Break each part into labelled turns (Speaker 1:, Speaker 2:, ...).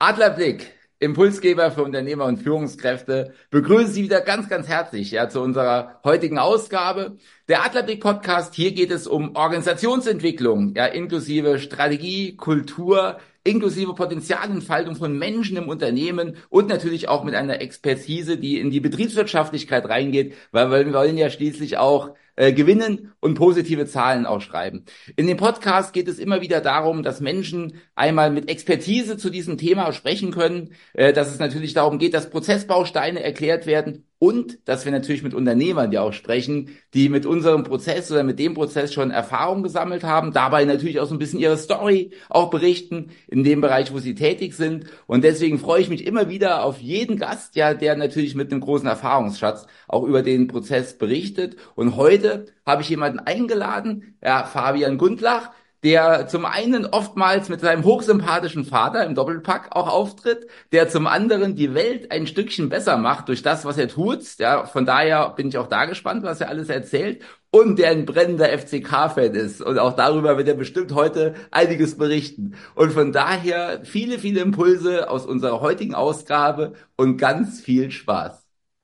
Speaker 1: Adlerblick, Impulsgeber für Unternehmer und Führungskräfte, begrüße Sie wieder ganz, ganz herzlich zu unserer heutigen Ausgabe. Der Adlerblick Podcast, hier geht es um Organisationsentwicklung, inklusive Strategie, Kultur, inklusive Potenzialentfaltung von Menschen im Unternehmen und natürlich auch mit einer Expertise, die in die Betriebswirtschaftlichkeit reingeht, weil wir wollen ja schließlich auch gewinnen und positive Zahlen auch schreiben. In dem Podcast geht es immer wieder darum, dass Menschen einmal mit Expertise zu diesem Thema sprechen können, dass es natürlich darum geht, dass Prozessbausteine erklärt werden und dass wir natürlich mit Unternehmern ja auch sprechen, die mit unserem Prozess oder mit dem Prozess schon Erfahrung gesammelt haben, dabei natürlich auch so ein bisschen ihre Story auch berichten in dem Bereich, wo sie tätig sind. Und deswegen freue ich mich immer wieder auf jeden Gast, der natürlich mit einem großen Erfahrungsschatz auch über den Prozess berichtet. Und heute habe ich jemanden eingeladen, Fabian Gundlach, der zum einen oftmals mit seinem hochsympathischen Vater im Doppelpack auch auftritt, der zum anderen die Welt ein Stückchen besser macht durch das, was er tut. Ja, von daher bin ich auch da gespannt, was er alles erzählt. Und der ein brennender FCK-Fan ist. Und auch darüber wird er bestimmt heute einiges berichten. Und von daher viele, viele Impulse aus unserer heutigen Ausgabe und ganz viel Spaß.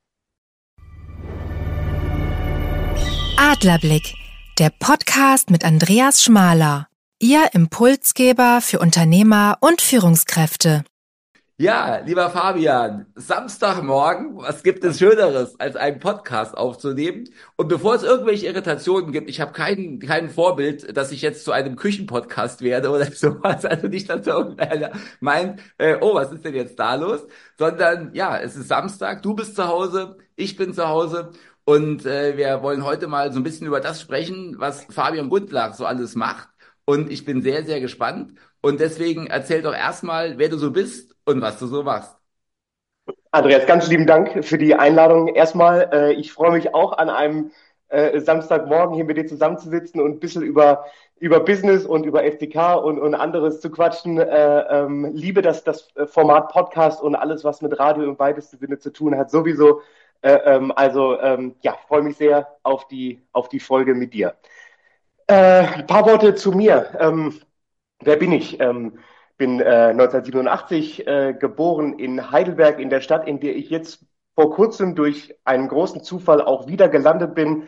Speaker 2: Adlerblick, der Podcast mit Andreas Schmaler. Ihr Impulsgeber für Unternehmer und Führungskräfte.
Speaker 1: Ja, lieber Fabian, Samstagmorgen, was gibt es Schöneres, als einen Podcast aufzunehmen? Und bevor es irgendwelche Irritationen gibt, ich habe kein Vorbild, dass ich jetzt zu einem Küchenpodcast werde oder sowas, also nicht, dass irgendeiner meint, oh, was ist denn jetzt da los? Sondern ja, es ist Samstag, du bist zu Hause, ich bin zu Hause und wir wollen heute mal so ein bisschen über das sprechen, was Fabian Gundlach so alles macht. Und ich bin sehr, sehr gespannt. Und deswegen erzähl doch erstmal, wer du so bist und was du so machst.
Speaker 3: Andreas, ganz lieben Dank für die Einladung. Erstmal, ich freue mich auch an einem Samstagmorgen hier mit dir zusammenzusitzen und ein bisschen über Business und über FDK und anderes zu quatschen. Liebe das Format Podcast und alles, was mit Radio im weitesten Sinne zu tun hat, sowieso. Ja, freue mich sehr auf die Folge mit dir. Ein paar Worte zu mir. Wer bin ich? Bin 1987 geboren in Heidelberg, in der Stadt, in der ich jetzt vor kurzem durch einen großen Zufall auch wieder gelandet bin.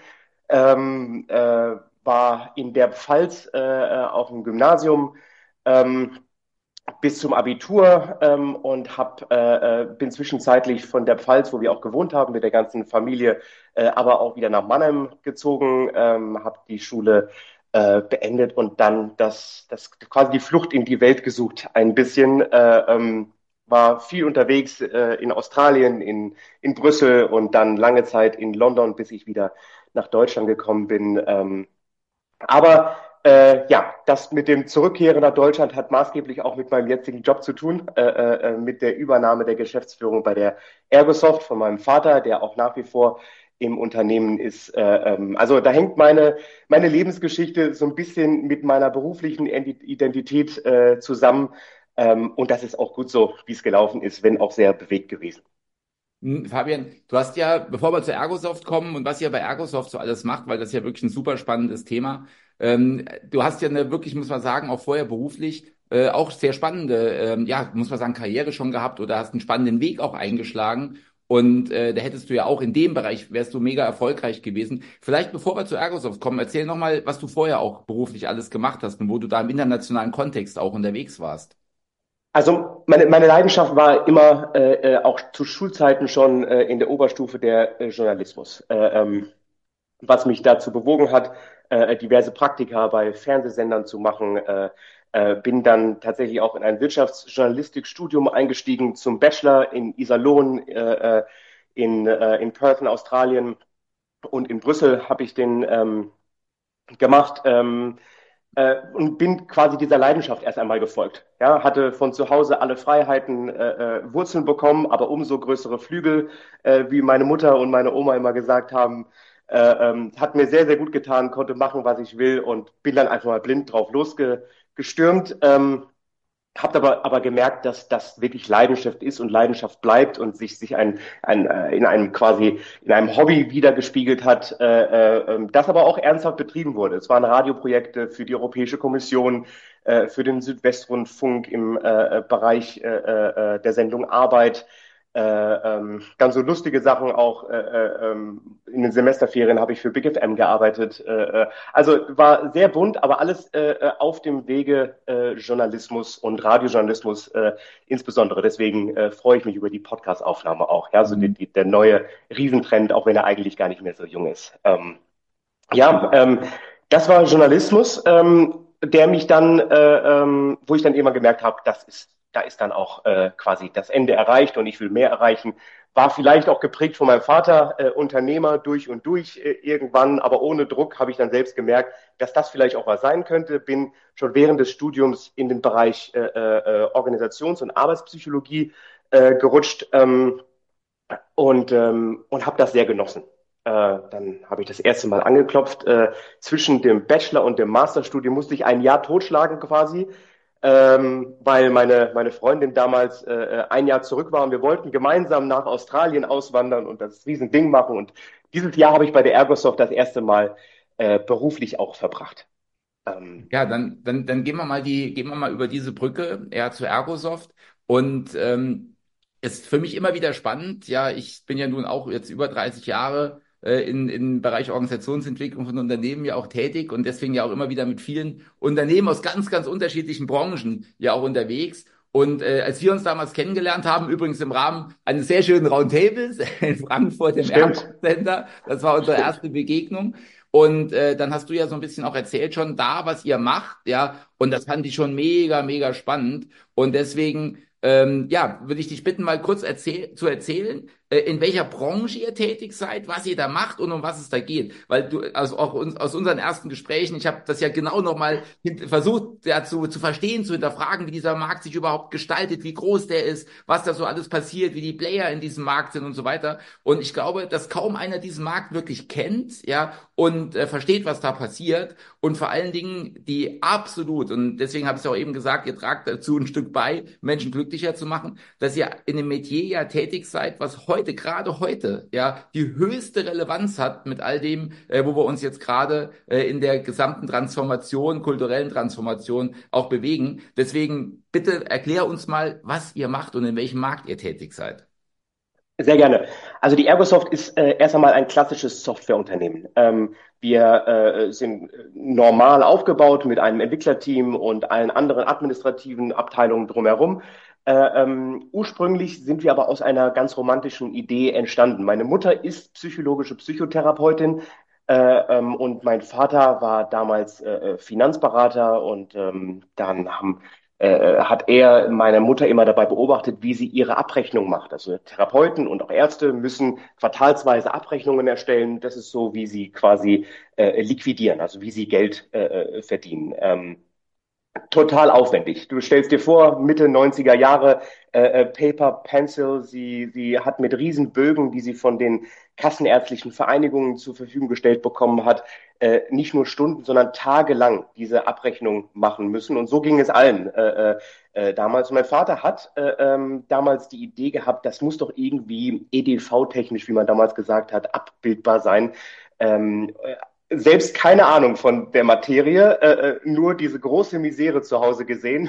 Speaker 3: War in der Pfalz auf dem Gymnasium ähm, bis zum Abitur und bin zwischenzeitlich von der Pfalz, wo wir auch gewohnt haben, mit der ganzen Familie, aber auch wieder nach Mannheim gezogen, habe die Schule beendet und dann quasi die Flucht in die Welt gesucht. Ein bisschen war viel unterwegs in Australien, in Brüssel und dann lange Zeit in London, bis ich wieder nach Deutschland gekommen bin. Ja, das mit dem Zurückkehren nach Deutschland hat maßgeblich auch mit meinem jetzigen Job zu tun, mit der Übernahme der Geschäftsführung bei der Ergosoft von meinem Vater, der auch nach wie vor im Unternehmen ist. Also da hängt meine Lebensgeschichte so ein bisschen mit meiner beruflichen Identität zusammen. Und das ist auch gut so, wie es gelaufen ist, wenn auch sehr bewegt gewesen.
Speaker 1: Fabian, du hast ja, bevor wir zur Ergosoft kommen und was ihr bei Ergosoft so alles macht, weil das ist ja wirklich ein super spannendes Thema. Du hast ja eine wirklich, muss man sagen, auch vorher beruflich auch sehr spannende, muss man sagen, Karriere schon gehabt oder hast einen spannenden Weg auch eingeschlagen. Und da hättest du ja auch in dem Bereich, wärst du mega erfolgreich gewesen. Vielleicht bevor wir zur Ergosoft kommen, erzähl nochmal, was du vorher auch beruflich alles gemacht hast und wo du da im internationalen Kontext auch unterwegs warst.
Speaker 3: Also meine Leidenschaft war immer auch zu Schulzeiten schon in der Oberstufe der Journalismus. Was mich dazu bewogen hat, diverse Praktika bei Fernsehsendern zu machen, bin dann tatsächlich auch in ein Wirtschaftsjournalistikstudium eingestiegen zum Bachelor in Iserlohn, in Perth in Australien und in Brüssel habe ich den gemacht. Und bin quasi dieser Leidenschaft erst einmal gefolgt. Ja, hatte von zu Hause alle Freiheiten, Wurzeln bekommen, aber umso größere Flügel, wie meine Mutter und meine Oma immer gesagt haben. Hat mir sehr, sehr gut getan, konnte machen, was ich will und bin dann einfach mal blind drauf losgestürmt. Habt aber gemerkt, dass das wirklich Leidenschaft ist und Leidenschaft bleibt und sich in einem quasi in einem Hobby wiedergespiegelt hat, das aber auch ernsthaft betrieben wurde. Es waren Radioprojekte für die Europäische Kommission, für den Südwestrundfunk im Bereich der Sendung Arbeit. Ganz so lustige Sachen auch. In den Semesterferien habe ich für Big FM gearbeitet. Also war sehr bunt, aber alles auf dem Wege Journalismus und Radiojournalismus insbesondere. Deswegen freue ich mich über die Podcast-Aufnahme auch. Ja, so der neue Riesentrend, auch wenn er eigentlich gar nicht mehr so jung ist. Ja, das war Journalismus, der mich dann, wo ich dann immer gemerkt habe, da ist dann auch quasi das Ende erreicht und ich will mehr erreichen. War vielleicht auch geprägt von meinem Vater, Unternehmer durch und durch irgendwann, aber ohne Druck habe ich dann selbst gemerkt, dass das vielleicht auch was sein könnte. Bin schon während des Studiums in den Bereich Organisations- und Arbeitspsychologie gerutscht und habe das sehr genossen. Dann habe ich das erste Mal angeklopft. Zwischen dem Bachelor- und dem Masterstudium musste ich ein Jahr totschlagen quasi, weil meine Freundin damals ein Jahr zurück war und wir wollten gemeinsam nach Australien auswandern und das Riesending machen. Und dieses Jahr habe ich bei der Ergosoft das erste Mal beruflich auch verbracht. Ähm,
Speaker 1: Ja, dann gehen wir mal über diese Brücke, ja, zu Ergosoft. Und ist für mich immer wieder spannend. Ja, ich bin ja nun auch jetzt über 30 Jahre im Bereich Organisationsentwicklung von Unternehmen ja auch tätig und deswegen ja auch immer wieder mit vielen Unternehmen aus ganz, ganz unterschiedlichen Branchen ja auch unterwegs. Und als wir uns damals kennengelernt haben, übrigens im Rahmen eines sehr schönen Roundtables in Frankfurt im Airbus
Speaker 3: stimmt,
Speaker 1: Center, das war unsere
Speaker 3: stimmt.
Speaker 1: erste Begegnung. Und dann hast du ja so ein bisschen auch erzählt schon da, was ihr macht, ja. Und das fand ich schon mega, mega spannend. Und deswegen, ja, würde ich dich bitten, mal kurz zu erzählen, in welcher Branche ihr tätig seid, was ihr da macht und um was es da geht. Weil du, also auch aus unseren ersten Gesprächen, ich habe das ja genau nochmal versucht, ja, zu verstehen, zu hinterfragen, wie dieser Markt sich überhaupt gestaltet, wie groß der ist, was da so alles passiert, wie die Player in diesem Markt sind und so weiter. Und ich glaube, dass kaum einer diesen Markt wirklich kennt, ja, und versteht, was da passiert. Und vor allen Dingen die absolut, und deswegen habe ich es auch eben gesagt, ihr tragt dazu ein Stück bei, Menschen glücklicher zu machen, dass ihr in einem Metier ja tätig seid, was heute, gerade heute, ja, die höchste Relevanz hat mit all dem, wo wir uns jetzt gerade in der gesamten Transformation, kulturellen Transformation auch bewegen. Deswegen bitte erklär uns mal, was ihr macht und in welchem Markt ihr tätig seid.
Speaker 3: Sehr gerne. Also die Ergosoft ist erst einmal ein klassisches Softwareunternehmen. Wir sind normal aufgebaut mit einem Entwicklerteam und allen anderen administrativen Abteilungen drumherum. Ursprünglich sind wir aber aus einer ganz romantischen Idee entstanden. Meine Mutter ist psychologische Psychotherapeutin und mein Vater war damals Finanzberater und hat er meine Mutter immer dabei beobachtet, wie sie ihre Abrechnung macht. Also Therapeuten und auch Ärzte müssen quartalsweise Abrechnungen erstellen. Das ist so, wie sie quasi liquidieren, also wie sie Geld verdienen. Total aufwendig. Du stellst dir vor, Mitte 90er Jahre, Paper, Pencil, sie hat mit Riesenbögen, die sie von den kassenärztlichen Vereinigungen zur Verfügung gestellt bekommen hat, nicht nur Stunden, sondern tagelang diese Abrechnung machen müssen. Und so ging es allen damals. Und mein Vater hat damals die Idee gehabt, das muss doch irgendwie EDV-technisch, wie man damals gesagt hat, abbildbar sein. Ähm, Selbst keine Ahnung von der Materie, nur diese große Misere zu Hause gesehen.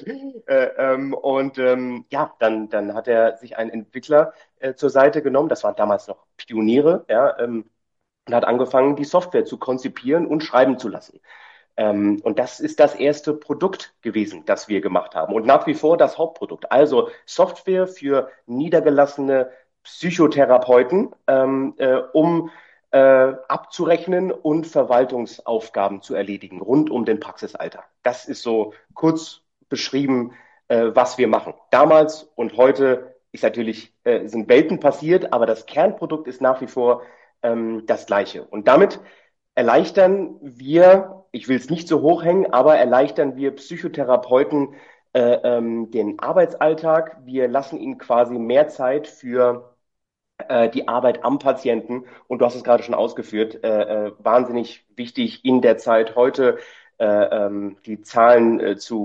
Speaker 3: Ja, dann hat er sich einen Entwickler zur Seite genommen. Das waren damals noch Pioniere, ja, und hat angefangen, die Software zu konzipieren und schreiben zu lassen. Und das ist das erste Produkt gewesen, das wir gemacht haben. Und nach wie vor das Hauptprodukt. Also Software für niedergelassene Psychotherapeuten, um abzurechnen und Verwaltungsaufgaben zu erledigen rund um den Praxisalltag. Das ist so kurz beschrieben, was wir machen. Damals und heute ist natürlich, sind Welten passiert, aber das Kernprodukt ist nach wie vor das Gleiche. Und damit erleichtern wir, ich will es nicht so hochhängen, aber erleichtern wir Psychotherapeuten den Arbeitsalltag. Wir lassen ihnen quasi mehr Zeit für die Arbeit am Patienten. Und du hast es gerade schon ausgeführt, wahnsinnig wichtig in der Zeit heute. die Zahlen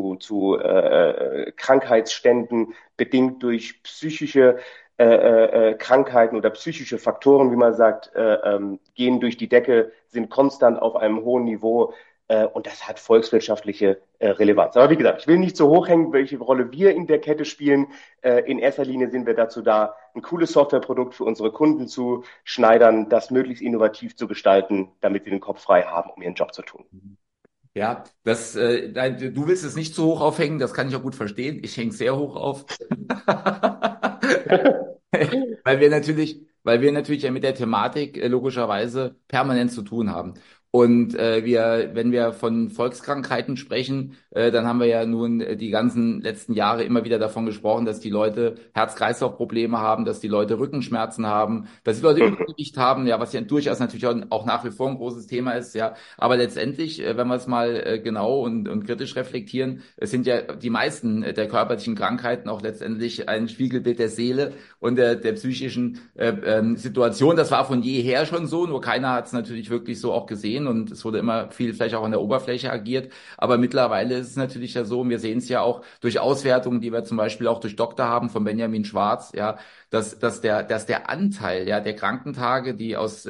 Speaker 3: zu Krankheitsständen bedingt durch psychische Krankheiten oder psychische Faktoren, wie man sagt, gehen durch die Decke, sind konstant auf einem hohen Niveau. Und das hat volkswirtschaftliche Relevanz. Aber wie gesagt, ich will nicht so hoch hängen, welche Rolle wir in der Kette spielen. In erster Linie sind wir dazu da, ein cooles Softwareprodukt für unsere Kunden zu schneidern, das möglichst innovativ zu gestalten, damit sie den Kopf frei haben, um ihren Job zu tun.
Speaker 1: Ja, nein, du willst es nicht zu hoch aufhängen, das kann ich auch gut verstehen. Ich hänge sehr hoch auf. Weil wir natürlich ja mit der Thematik logischerweise permanent zu tun haben. Und wenn wir von Volkskrankheiten sprechen, dann haben wir ja nun die ganzen letzten Jahre immer wieder davon gesprochen, dass die Leute Herz-Kreislauf-Probleme haben, dass die Leute Rückenschmerzen haben, dass die Leute Übergewicht haben, ja, was ja durchaus natürlich auch nach wie vor ein großes Thema ist, ja. Aber letztendlich, wenn wir es mal genau und kritisch reflektieren, es sind ja die meisten der körperlichen Krankheiten auch letztendlich ein Spiegelbild der Seele und der psychischen Situation. Das war von jeher schon so, nur keiner hat es natürlich wirklich so auch gesehen und es wurde immer viel vielleicht auch an der Oberfläche agiert. Aber mittlerweile ist es natürlich ja so, und wir sehen es ja auch durch Auswertungen, die wir zum Beispiel auch durch Doktor haben von Benjamin Schwarz, ja, dass der Anteil ja der Krankentage, die aus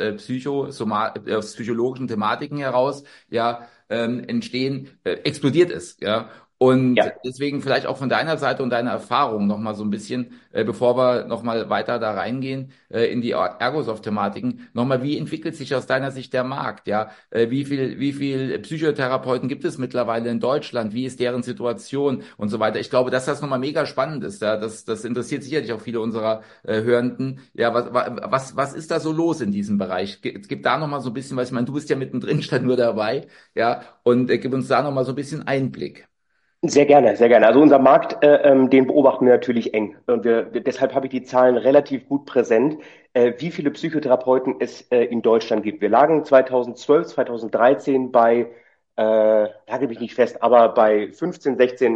Speaker 1: aus psychologischen Thematiken heraus ja entstehen, explodiert ist, ja. Und
Speaker 3: Ja.
Speaker 1: deswegen vielleicht auch von deiner Seite und deiner Erfahrung nochmal so ein bisschen, bevor wir nochmal weiter da reingehen, in die Ergosoft-Thematiken, nochmal, wie entwickelt sich aus deiner Sicht der Markt? Ja, wie viel Psychotherapeuten gibt es mittlerweile in Deutschland? Wie ist deren Situation und so weiter? Ich glaube, dass das nochmal mega spannend ist. Ja, das interessiert sicherlich auch viele unserer Hörenden. Ja, was ist da so los in diesem Bereich? Gib da nochmal so ein bisschen, was ich meine, du bist ja mittendrin, statt nur dabei. Ja, und gib uns da nochmal so ein bisschen Einblick.
Speaker 3: Sehr gerne, sehr gerne. Also unser Markt, den beobachten wir natürlich eng. Und deshalb habe ich die Zahlen relativ gut präsent, wie viele Psychotherapeuten es in Deutschland gibt. Wir lagen 2012, 2013 bei, nagel mich nicht fest, aber bei 15,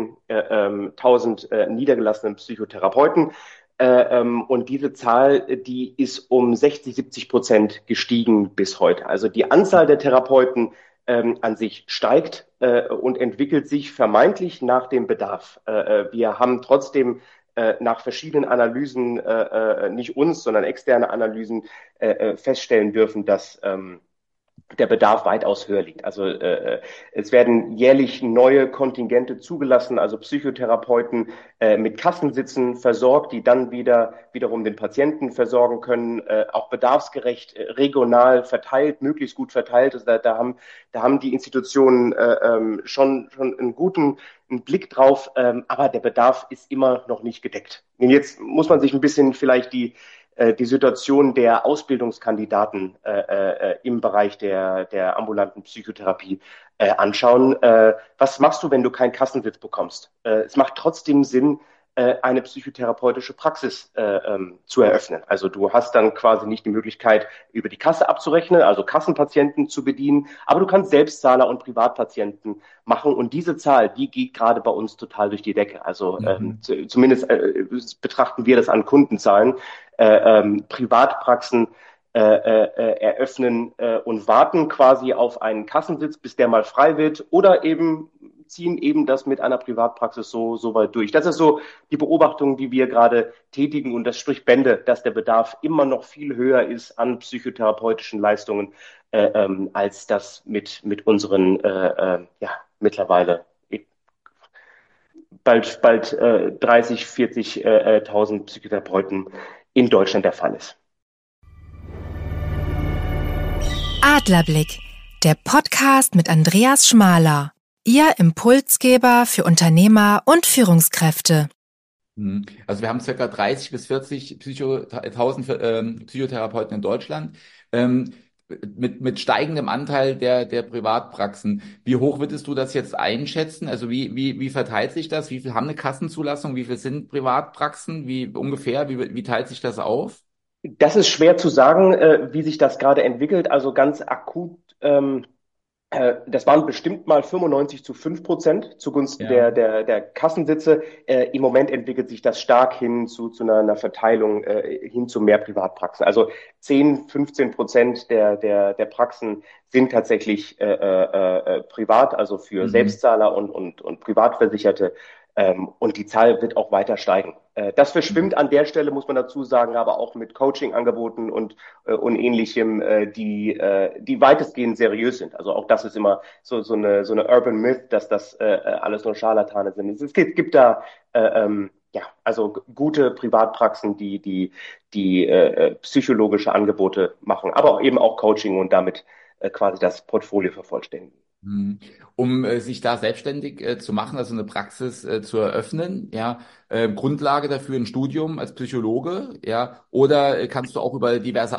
Speaker 3: 16.000 niedergelassenen Psychotherapeuten. Und diese Zahl, die ist um 60, 70% gestiegen bis heute. Also die Anzahl der Therapeuten an sich steigt und entwickelt sich vermeintlich nach dem Bedarf. Wir haben trotzdem nach verschiedenen Analysen, nicht uns, sondern externe Analysen, feststellen dürfen, dass der Bedarf weitaus höher liegt. Also es werden jährlich neue Kontingente zugelassen, also Psychotherapeuten mit Kassensitzen versorgt, die dann wiederum den Patienten versorgen können, auch bedarfsgerecht, regional verteilt, möglichst gut verteilt. Also da haben die Institutionen schon einen Blick drauf, aber der Bedarf ist immer noch nicht gedeckt. Und jetzt muss man sich ein bisschen vielleicht die Situation der Ausbildungskandidaten im Bereich der ambulanten Psychotherapie anschauen. Was machst du, wenn du keinen Kassensitz bekommst? Es macht trotzdem Sinn, eine psychotherapeutische Praxis zu eröffnen. Also du hast dann quasi nicht die Möglichkeit, über die Kasse abzurechnen, also Kassenpatienten zu bedienen, aber du kannst Selbstzahler und Privatpatienten machen und diese Zahl, die geht gerade bei uns total durch die Decke. Also zumindest betrachten wir das an Kundenzahlen. Privatpraxen eröffnen und warten quasi auf einen Kassensitz, bis der mal frei wird oder eben ziehen eben das mit einer Privatpraxis so weit durch. Das ist so die Beobachtung, die wir gerade tätigen und das spricht Bände, dass der Bedarf immer noch viel höher ist an psychotherapeutischen Leistungen, als das mit unseren mittlerweile bald 30, 40.000 Psychotherapeuten in Deutschland der Fall ist.
Speaker 2: Adlerblick, der Podcast mit Andreas Schmaler. Ihr Impulsgeber für Unternehmer und Führungskräfte.
Speaker 1: Also wir haben circa 30 bis 40 Psychotherapeuten in Deutschland. Mit steigendem Anteil der Privatpraxen. Wie hoch würdest du das jetzt einschätzen? Also wie verteilt sich das? Wie viel haben eine Kassenzulassung? Wie viel sind Privatpraxen? Wie teilt sich das auf?
Speaker 3: Das ist schwer zu sagen, wie sich das gerade entwickelt. Also ganz akut Das waren bestimmt mal 95:5% zugunsten
Speaker 1: Ja.
Speaker 3: der Kassensitze. Im Moment entwickelt sich das stark hin zu einer Verteilung hin zu mehr Privatpraxen. Also 10-15% der Praxen sind tatsächlich privat, also für
Speaker 1: Mhm.
Speaker 3: Selbstzahler und Privatversicherte. Und die Zahl wird auch weiter steigen. Das verschwimmt an der Stelle, muss man dazu sagen, aber auch mit Coaching-Angeboten und Ähnlichem, die weitestgehend seriös sind. Also auch das ist immer so eine Urban Myth, dass das alles nur Scharlatane sind. Es gibt da ja, also gute Privatpraxen, die psychologische Angebote machen, aber auch eben auch Coaching und damit quasi das Portfolio vervollständigen.
Speaker 1: Mhm. Um sich da selbstständig zu machen, also eine Praxis zu eröffnen, ja, Grundlage dafür ein Studium als Psychologe, ja, oder kannst du auch über diverse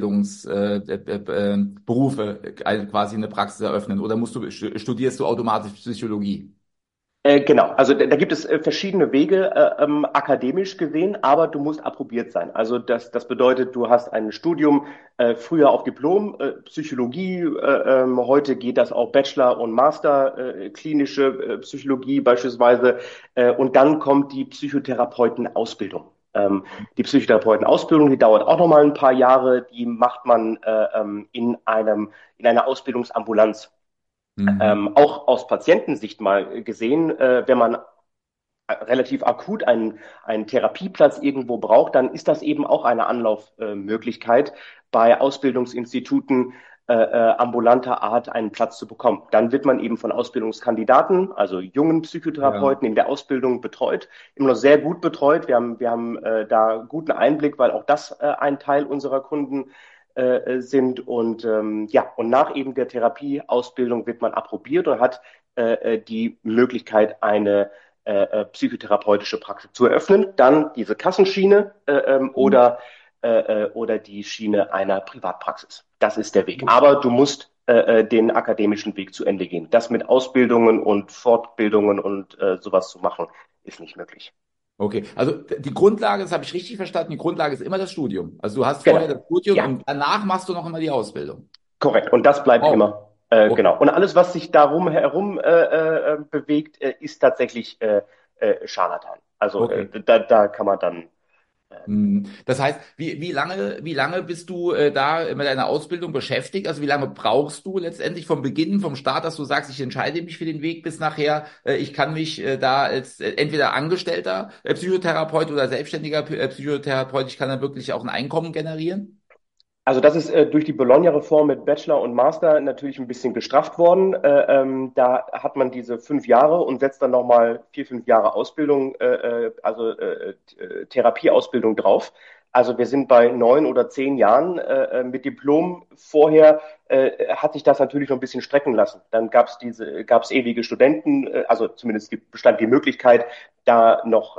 Speaker 1: Berufe quasi eine Praxis eröffnen, oder studierst du automatisch Psychologie?
Speaker 3: Genau, also da gibt es verschiedene Wege, akademisch gesehen, aber du musst approbiert sein. Also das bedeutet, du hast ein Studium, früher auf Diplom, Psychologie, heute geht das auch Bachelor und Master, klinische Psychologie beispielsweise, und dann kommt die Psychotherapeutenausbildung. Die Psychotherapeutenausbildung, die dauert auch nochmal ein paar Jahre, die macht man in einer Ausbildungsambulanz.
Speaker 1: Mhm.
Speaker 3: Auch aus Patientensicht mal gesehen, wenn man relativ akut einen Therapieplatz irgendwo braucht, dann ist das eben auch eine Anlaufmöglichkeit, bei Ausbildungsinstituten ambulanter Art einen Platz zu bekommen. Dann wird man eben von Ausbildungskandidaten, also jungen
Speaker 1: Ja.
Speaker 3: Psychotherapeuten in der Ausbildung betreut, immer noch sehr gut betreut. Wir haben da guten Einblick, weil auch das ein Teil unserer Kunden sind. Und ja, und nach eben der Therapieausbildung wird man approbiert und hat die Möglichkeit, eine psychotherapeutische Praxis zu eröffnen, dann diese Kassenschiene oder die Schiene einer Privatpraxis. Das ist der Weg. Aber du musst den akademischen Weg zu Ende gehen. Das mit Ausbildungen und Fortbildungen und sowas zu machen, ist nicht möglich.
Speaker 1: Okay, also die Grundlage, das habe ich richtig verstanden, die Grundlage ist immer das Studium. Also du hast vorher das
Speaker 3: Genau.
Speaker 1: Studium
Speaker 3: Ja,
Speaker 1: und danach machst du noch immer die Ausbildung.
Speaker 3: korrekt. Und das bleibt
Speaker 1: Oh,
Speaker 3: immer.
Speaker 1: okay.
Speaker 3: Genau. Und alles, was sich darum herum bewegt, ist tatsächlich Scharlatan. Also
Speaker 1: Okay.
Speaker 3: da kann man dann
Speaker 1: Das heißt, wie lange bist du da mit deiner Ausbildung beschäftigt? Also wie lange brauchst du letztendlich vom Beginn, vom Start, dass du sagst, ich entscheide mich für den Weg bis nachher, ich kann mich da als entweder angestellter Psychotherapeut oder selbstständiger Psychotherapeut, ich kann dann wirklich auch ein Einkommen generieren?
Speaker 3: Also das ist durch die Bologna-Reform mit Bachelor und Master natürlich ein bisschen gestrafft worden. Da hat man diese 5 Jahre und setzt dann nochmal 4, 5 Jahre Ausbildung, Therapieausbildung drauf. Also wir sind bei 9 oder 10 Jahren mit Diplom. Vorher hat sich das natürlich noch ein bisschen strecken lassen. Dann gab's ewige Studenten, also zumindest bestand die Möglichkeit, da noch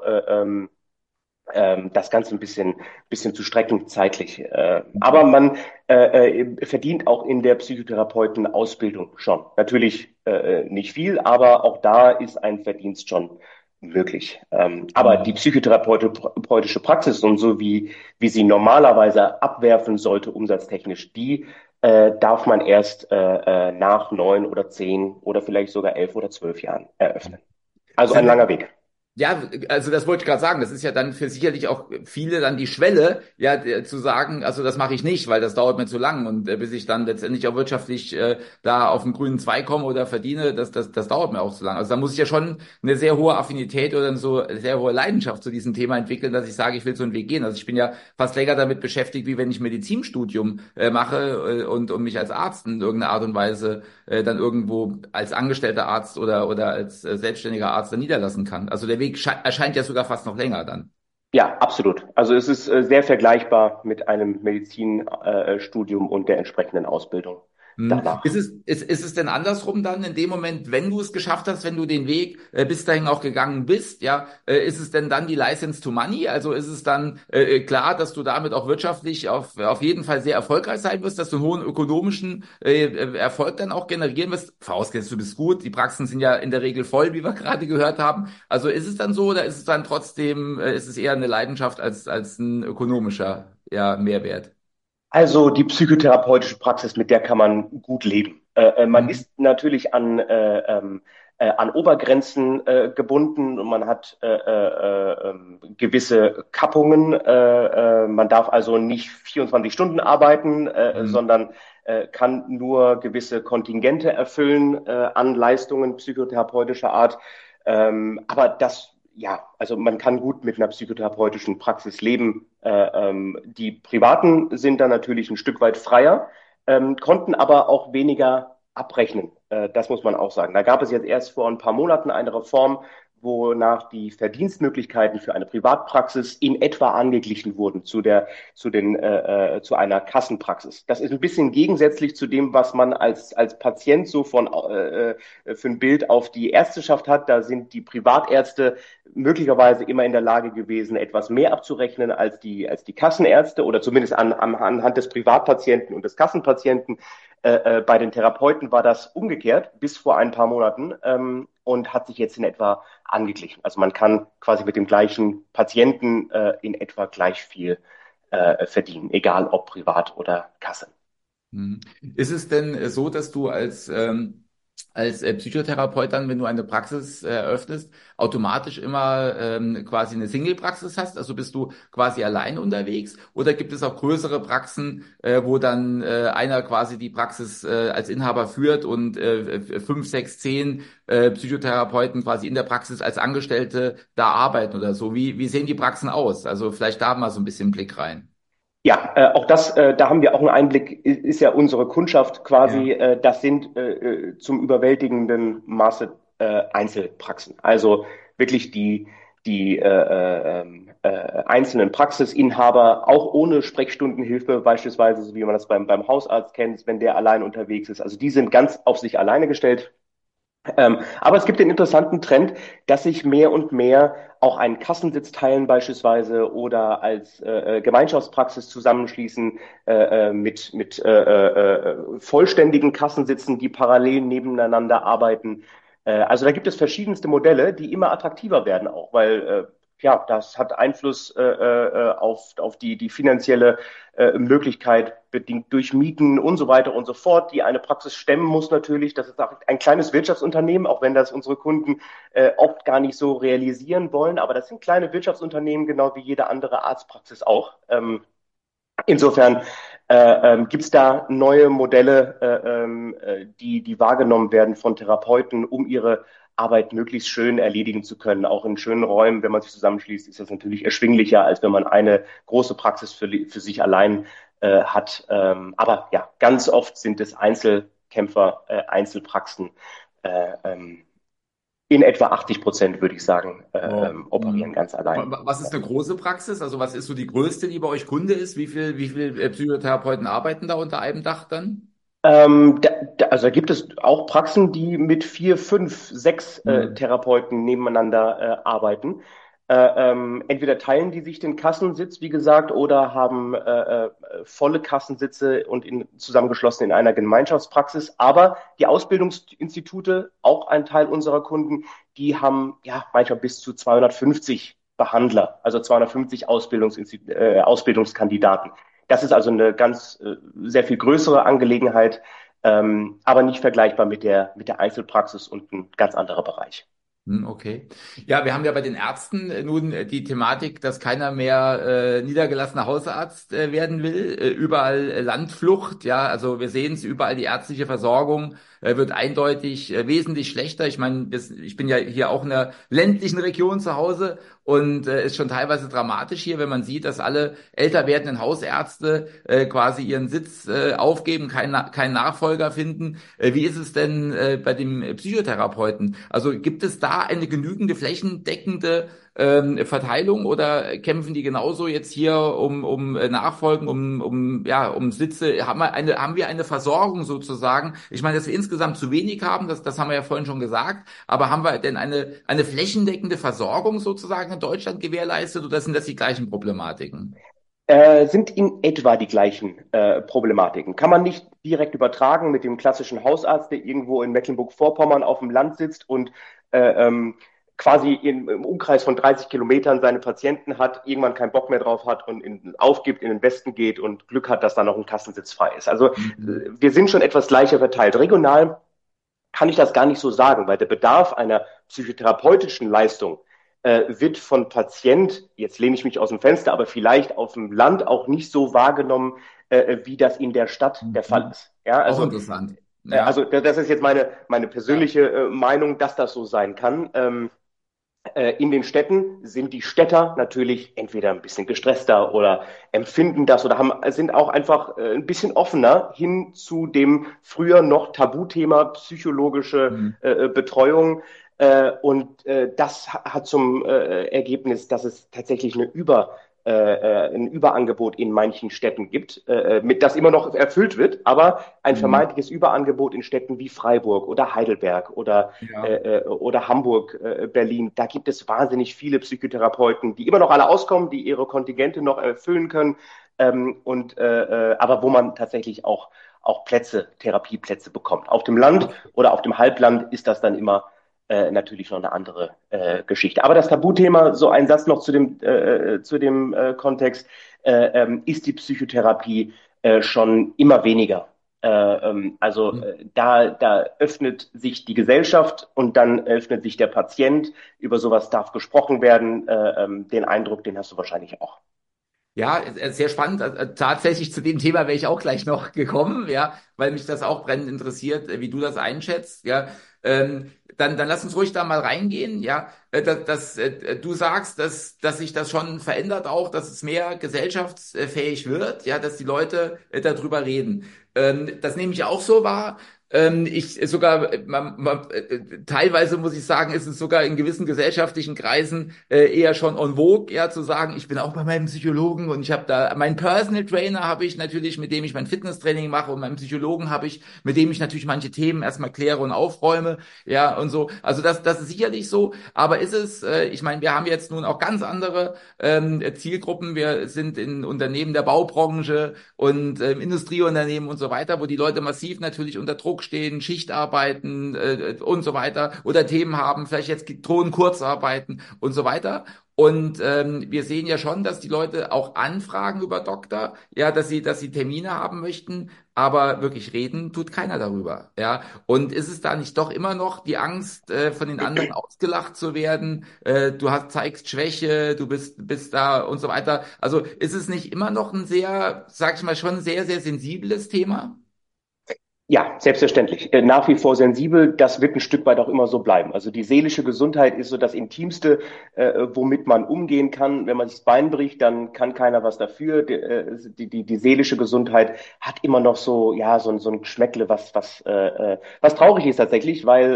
Speaker 3: das Ganze ein bisschen zu strecken zeitlich. Aber man verdient auch in der Psychotherapeutenausbildung schon. Natürlich nicht viel, aber auch da ist ein Verdienst schon möglich. Aber die
Speaker 1: Mhm.
Speaker 3: psychotherapeutische Praxis und so wie sie normalerweise abwerfen sollte, umsatztechnisch, die darf man erst nach 9 oder 10 oder vielleicht sogar 11 oder 12 Jahren eröffnen. Also ein langer Weg.
Speaker 1: Ja, also das wollte ich gerade sagen. Das ist ja dann für sicherlich auch viele dann die Schwelle, ja, zu sagen, also das mache ich nicht, weil das dauert mir zu lang und bis ich dann letztendlich auch wirtschaftlich da auf den grünen Zweig komme oder verdiene, das dauert mir auch zu lang. Also da muss ich ja schon eine sehr hohe Affinität oder so eine sehr hohe Leidenschaft zu diesem Thema entwickeln, dass ich sage, ich will so einen Weg gehen. Also ich bin ja fast länger damit beschäftigt, wie wenn ich Medizinstudium mache und mich als Arzt in irgendeiner Art und Weise dann irgendwo als angestellter Arzt oder als selbstständiger Arzt dann niederlassen kann. Also der Weg erscheint ja sogar fast noch länger dann.
Speaker 3: Ja, absolut. Also es ist sehr vergleichbar mit einem Medizinstudium und der entsprechenden Ausbildung danach.
Speaker 1: Ist es denn andersrum dann in dem Moment, wenn du es geschafft hast, wenn du den Weg bis dahin auch gegangen bist, ja, ist es denn dann die License to Money? Also ist es dann klar, dass du damit auch wirtschaftlich auf jeden Fall sehr erfolgreich sein wirst, dass du einen hohen ökonomischen Erfolg dann auch generieren wirst? Vorausgesetzt, du bist gut, die Praxen sind ja in der Regel voll, wie wir gerade gehört haben. Also ist es dann so oder ist es dann trotzdem, ist es eher eine Leidenschaft als ein ökonomischer, ja, Mehrwert?
Speaker 3: Also die psychotherapeutische Praxis, mit der kann man gut leben. Man
Speaker 1: Mhm.
Speaker 3: ist natürlich an Obergrenzen gebunden und man hat gewisse Kappungen. Man darf also nicht 24 Stunden arbeiten,
Speaker 1: Mhm.
Speaker 3: sondern kann nur gewisse Kontingente erfüllen an Leistungen psychotherapeutischer Art. Aber das, ja, also man kann gut mit einer psychotherapeutischen Praxis leben. Die Privaten sind da natürlich ein Stück weit freier, konnten aber auch weniger abrechnen. Das muss man auch sagen. Da gab es jetzt erst vor ein paar Monaten eine Reform, wonach die Verdienstmöglichkeiten für eine Privatpraxis in etwa angeglichen wurden zu einer Kassenpraxis. Das ist ein bisschen gegensätzlich zu dem, was man als Patient so für ein Bild auf die Ärzteschaft hat. Da sind die Privatärzte möglicherweise immer in der Lage gewesen, etwas mehr abzurechnen als die Kassenärzte oder zumindest anhand des Privatpatienten und des Kassenpatienten. Bei den Therapeuten war das umgekehrt bis vor ein paar Monaten und hat sich jetzt in etwa angeglichen. Also man kann quasi mit dem gleichen Patienten in etwa gleich viel verdienen, egal ob privat oder Kasse.
Speaker 1: Mhm. Ist es denn so, dass du als Psychotherapeut dann, wenn du eine Praxis eröffnest, automatisch immer quasi eine Single-Praxis hast? Also bist du quasi allein unterwegs? Oder gibt es auch größere Praxen, wo dann einer quasi die Praxis als Inhaber führt und 5, 6, 10 Psychotherapeuten quasi in der Praxis als Angestellte da arbeiten oder so? Wie sehen die Praxen aus? Also vielleicht da mal so ein bisschen Blick rein.
Speaker 3: Ja, auch da haben wir auch einen Einblick, ist ja unsere Kundschaft quasi,
Speaker 1: Ja.
Speaker 3: das sind zum überwältigenden Maße Einzelpraxen. Also wirklich die einzelnen Praxisinhaber, auch ohne Sprechstundenhilfe beispielsweise, so wie man das beim Hausarzt kennt, wenn der allein unterwegs ist. Also die sind ganz auf sich alleine gestellt. Aber es gibt den interessanten Trend, dass sich mehr und mehr auch einen Kassensitz teilen beispielsweise oder als Gemeinschaftspraxis zusammenschließen mit vollständigen Kassensitzen, die parallel nebeneinander arbeiten. Also da gibt es verschiedenste Modelle, die immer attraktiver werden auch, weil ja, das hat Einfluss auf die finanzielle Möglichkeit, bedingt durch Mieten und so weiter und so fort, die eine Praxis stemmen muss natürlich. Das ist auch ein kleines Wirtschaftsunternehmen, auch wenn das unsere Kunden oft gar nicht so realisieren wollen. Aber das sind kleine Wirtschaftsunternehmen, genau wie jede andere Arztpraxis auch. Insofern gibt es da neue Modelle, die wahrgenommen werden von Therapeuten, um ihre Arbeit möglichst schön erledigen zu können. Auch in schönen Räumen, wenn man sich zusammenschließt, ist das natürlich erschwinglicher, als wenn man eine große Praxis für sich allein hat. Aber ja, ganz oft sind es Einzelkämpfer, Einzelpraxen. Ähm, in etwa 80% würde ich sagen,
Speaker 1: Wow.
Speaker 3: operieren
Speaker 1: Mhm.
Speaker 3: ganz allein.
Speaker 1: Was ist eine große Praxis? Also was ist so die größte, die bei euch Kunde ist? Wie viel Psychotherapeuten arbeiten da unter einem Dach dann?
Speaker 3: Also gibt es auch Praxen, die mit 4, 5, 6
Speaker 1: Mhm.
Speaker 3: Therapeuten nebeneinander arbeiten. Entweder teilen die sich den Kassensitz, wie gesagt, oder haben volle Kassensitze und zusammengeschlossen in einer Gemeinschaftspraxis. Aber die Ausbildungsinstitute, auch ein Teil unserer Kunden, die haben ja manchmal bis zu 250 Behandler, also 250 Ausbildungskandidaten. Das ist also eine sehr viel größere Angelegenheit, aber nicht vergleichbar mit der Einzelpraxis und ein ganz anderer Bereich.
Speaker 1: Okay. Ja, wir haben ja bei den Ärzten nun die Thematik, dass keiner mehr niedergelassener Hausarzt werden will. Überall Landflucht, ja, also wir sehen es überall, die ärztliche Versorgung wird eindeutig wesentlich schlechter. Ich meine, ich bin ja hier auch in einer ländlichen Region zu Hause und ist schon teilweise dramatisch hier, wenn man sieht, dass alle älter werdenden Hausärzte quasi ihren Sitz aufgeben, keinen Nachfolger finden. Wie ist es denn bei dem Psychotherapeuten? Also gibt es da eine genügende flächendeckende Verteilung oder kämpfen die genauso jetzt hier um Nachfolgen, ja, um Sitze? Haben wir eine Versorgung sozusagen? Ich meine, dass wir insgesamt zu wenig haben, das haben wir ja vorhin schon gesagt, aber haben wir denn eine flächendeckende Versorgung sozusagen in Deutschland gewährleistet oder sind das die gleichen Problematiken?
Speaker 3: Sind in etwa die gleichen Problematiken. Kann man nicht direkt übertragen mit dem klassischen Hausarzt, der irgendwo in Mecklenburg-Vorpommern auf dem Land sitzt und äh, ähm, quasi im Umkreis von 30 Kilometern seine Patienten hat, irgendwann keinen Bock mehr drauf hat und aufgibt, in den Westen geht und Glück hat, dass da noch ein Kassensitz frei ist. Also
Speaker 1: Mhm.
Speaker 3: wir sind schon etwas gleicher verteilt. Regional kann ich das gar nicht so sagen, weil der Bedarf einer psychotherapeutischen Leistung wird von Patient, jetzt lehne ich mich aus dem Fenster, aber vielleicht auf dem Land auch nicht so wahrgenommen, wie das in der Stadt der Fall
Speaker 1: Mhm.
Speaker 3: ist. Ja,
Speaker 1: Auch
Speaker 3: also
Speaker 1: interessant. Ja.
Speaker 3: also das ist jetzt meine
Speaker 1: Ja.
Speaker 3: persönliche Meinung, dass das so sein kann. In den Städten sind die Städter natürlich entweder ein bisschen gestresster oder empfinden das oder sind auch einfach ein bisschen offener hin zu dem früher noch Tabuthema psychologische
Speaker 1: Mhm.
Speaker 3: Betreuung. Das hat zum Ergebnis, dass es tatsächlich ein Überangebot in manchen Städten gibt, mit das immer noch erfüllt wird, aber ein
Speaker 1: Mhm.
Speaker 3: vermeintliches Überangebot in Städten wie Freiburg oder Heidelberg
Speaker 1: Ja.
Speaker 3: oder Hamburg, Berlin. Da gibt es wahnsinnig viele Psychotherapeuten, die immer noch alle auskommen, die ihre Kontingente noch erfüllen können, aber wo man tatsächlich auch Therapieplätze bekommt. Auf dem Land oder auf dem Halbland ist das dann immer natürlich noch eine andere Geschichte. Aber das Tabuthema, so ein Satz noch zu dem Kontext, ist die Psychotherapie schon immer weniger. Da öffnet sich die Gesellschaft und dann öffnet sich der Patient. Über sowas darf gesprochen werden. Den Eindruck, den hast du wahrscheinlich auch.
Speaker 1: Ja, sehr spannend. Tatsächlich zu dem Thema wäre ich auch gleich noch gekommen, ja, weil mich das auch brennend interessiert, wie du das einschätzt, ja. Dann lass uns ruhig da mal reingehen, ja. Du sagst, dass sich das schon verändert auch, dass es mehr gesellschaftsfähig wird, ja, dass die Leute darüber reden. Das nehme ich auch so wahr. Teilweise muss ich sagen, ist es sogar in gewissen gesellschaftlichen Kreisen eher schon en vogue, ja, zu sagen, ich bin auch bei meinem Psychologen und ich habe da meinen Personal Trainer habe ich natürlich, mit dem ich mein Fitnesstraining mache und meinen Psychologen habe ich, mit dem ich natürlich manche Themen erstmal kläre und aufräume, ja, und so. Also das ist sicherlich so, aber ich meine, wir haben jetzt nun auch ganz andere Zielgruppen. Wir sind in Unternehmen der Baubranche und Industrieunternehmen und so weiter, wo die Leute massiv natürlich unter Druck stehen, Schichtarbeiten und so weiter oder Themen haben, vielleicht jetzt drohen Kurzarbeiten und so weiter. Und wir sehen ja schon, dass die Leute auch anfragen über Doktor, ja, dass sie Termine haben möchten, aber wirklich reden tut keiner darüber, ja. Und ist es da nicht doch immer noch die Angst, von den anderen ausgelacht zu werden? Zeigst Schwäche, bist da und so weiter. Also ist es nicht immer noch ein sehr, sag ich mal, schon sehr, sehr sensibles Thema?
Speaker 3: Ja, selbstverständlich. Nach wie vor sensibel, das wird ein Stück weit auch immer so bleiben. Also die seelische Gesundheit ist so das Intimste, womit man umgehen kann. Wenn man sich das Bein bricht, dann kann keiner was dafür. Die seelische Gesundheit hat immer noch so, ja, so ein Geschmäckle, was traurig ist tatsächlich, weil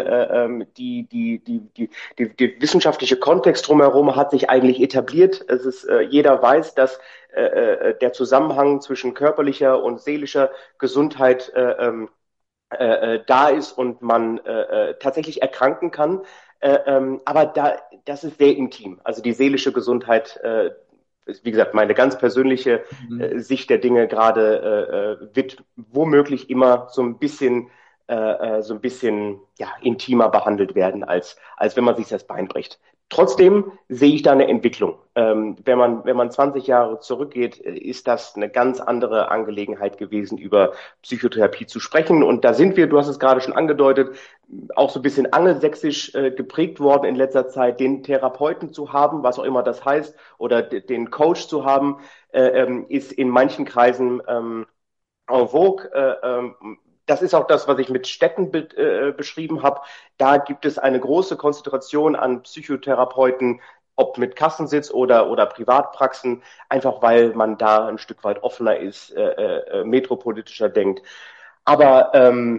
Speaker 3: die wissenschaftliche Kontext drumherum hat sich eigentlich etabliert. Jeder weiß, dass der Zusammenhang zwischen körperlicher und seelischer Gesundheit da ist und man tatsächlich erkranken kann. Das ist sehr intim. Also die seelische Gesundheit ist, wie gesagt, meine ganz persönliche
Speaker 1: Mhm.
Speaker 3: Sicht der Dinge gerade wird womöglich immer so ein bisschen ja, intimer behandelt werden, als wenn man sich das Bein bricht. Trotzdem sehe ich da eine Entwicklung. Wenn man 20 Jahre zurückgeht, ist das eine ganz andere Angelegenheit gewesen, über Psychotherapie zu sprechen. Und da sind wir, du hast es gerade schon angedeutet, auch so ein bisschen angelsächsisch geprägt worden in letzter Zeit, den Therapeuten zu haben, was auch immer das heißt, oder den Coach zu haben, ist in manchen Kreisen en vogue. Das ist auch das, was ich mit Städten beschrieben habe. Da gibt es eine große Konzentration an Psychotherapeuten, ob mit Kassensitz oder Privatpraxen, einfach weil man da ein Stück weit offener ist, metropolitischer denkt. Aber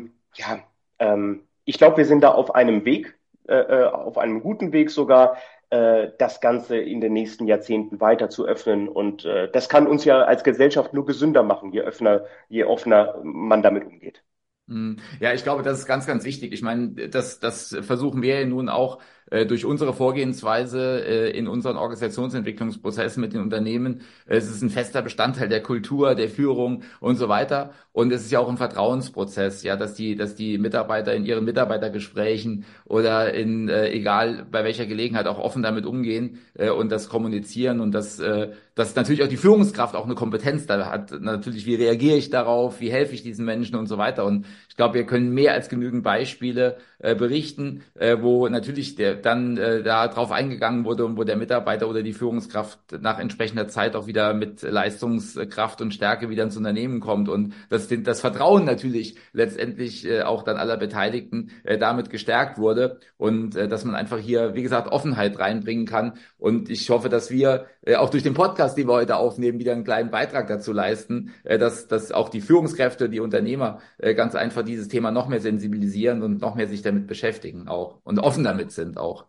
Speaker 3: ich glaube, wir sind da auf einem Weg, auf einem guten Weg sogar, das Ganze in den nächsten Jahrzehnten weiter zu öffnen. Und das kann uns ja als Gesellschaft nur gesünder machen, je offener man damit umgeht.
Speaker 1: Ja, ich glaube, das ist ganz, ganz wichtig. Ich meine, das versuchen wir ja nun auch durch unsere Vorgehensweise in unseren Organisationsentwicklungsprozessen mit den Unternehmen. Es ist ein fester Bestandteil der Kultur, der Führung und so weiter. Und es ist ja auch ein Vertrauensprozess, ja, dass die Mitarbeiter in ihren Mitarbeitergesprächen oder in egal bei welcher Gelegenheit auch offen damit umgehen und das kommunizieren und dass natürlich auch die Führungskraft auch eine Kompetenz da hat. Natürlich, wie reagiere ich darauf, wie helfe ich diesen Menschen und so weiter. Und ich glaube, wir können mehr als genügend Beispiele berichten, wo natürlich da drauf eingegangen wurde und wo der Mitarbeiter oder die Führungskraft nach entsprechender Zeit auch wieder mit Leistungskraft und Stärke wieder ins Unternehmen kommt und das Vertrauen natürlich letztendlich auch dann aller Beteiligten damit gestärkt wurde und dass man einfach hier, wie gesagt, Offenheit reinbringen kann. Und ich hoffe, dass wir auch durch den Podcast, den wir heute aufnehmen, wieder einen kleinen Beitrag dazu leisten, dass auch die Führungskräfte, die Unternehmer ganz einfach dieses Thema noch mehr sensibilisieren und noch mehr sich damit beschäftigen auch und offen damit sind auch.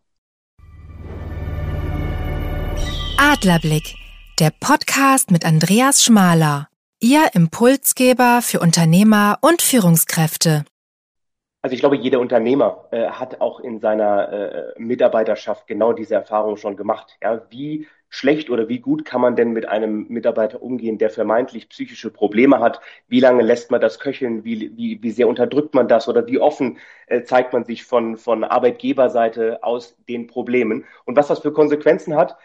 Speaker 2: Adlerblick, der Podcast mit Andreas Schmaler, Ihr Impulsgeber für Unternehmer und Führungskräfte.
Speaker 3: Also ich glaube, jeder Unternehmer hat auch in seiner Mitarbeiterschaft genau diese Erfahrung schon gemacht. Ja, wie schlecht oder wie gut kann man denn mit einem Mitarbeiter umgehen, der vermeintlich psychische Probleme hat? Wie lange lässt man das köcheln? Wie sehr unterdrückt man das? Oder wie offen zeigt man sich von Arbeitgeberseite aus den Problemen? Und was das für Konsequenzen hat,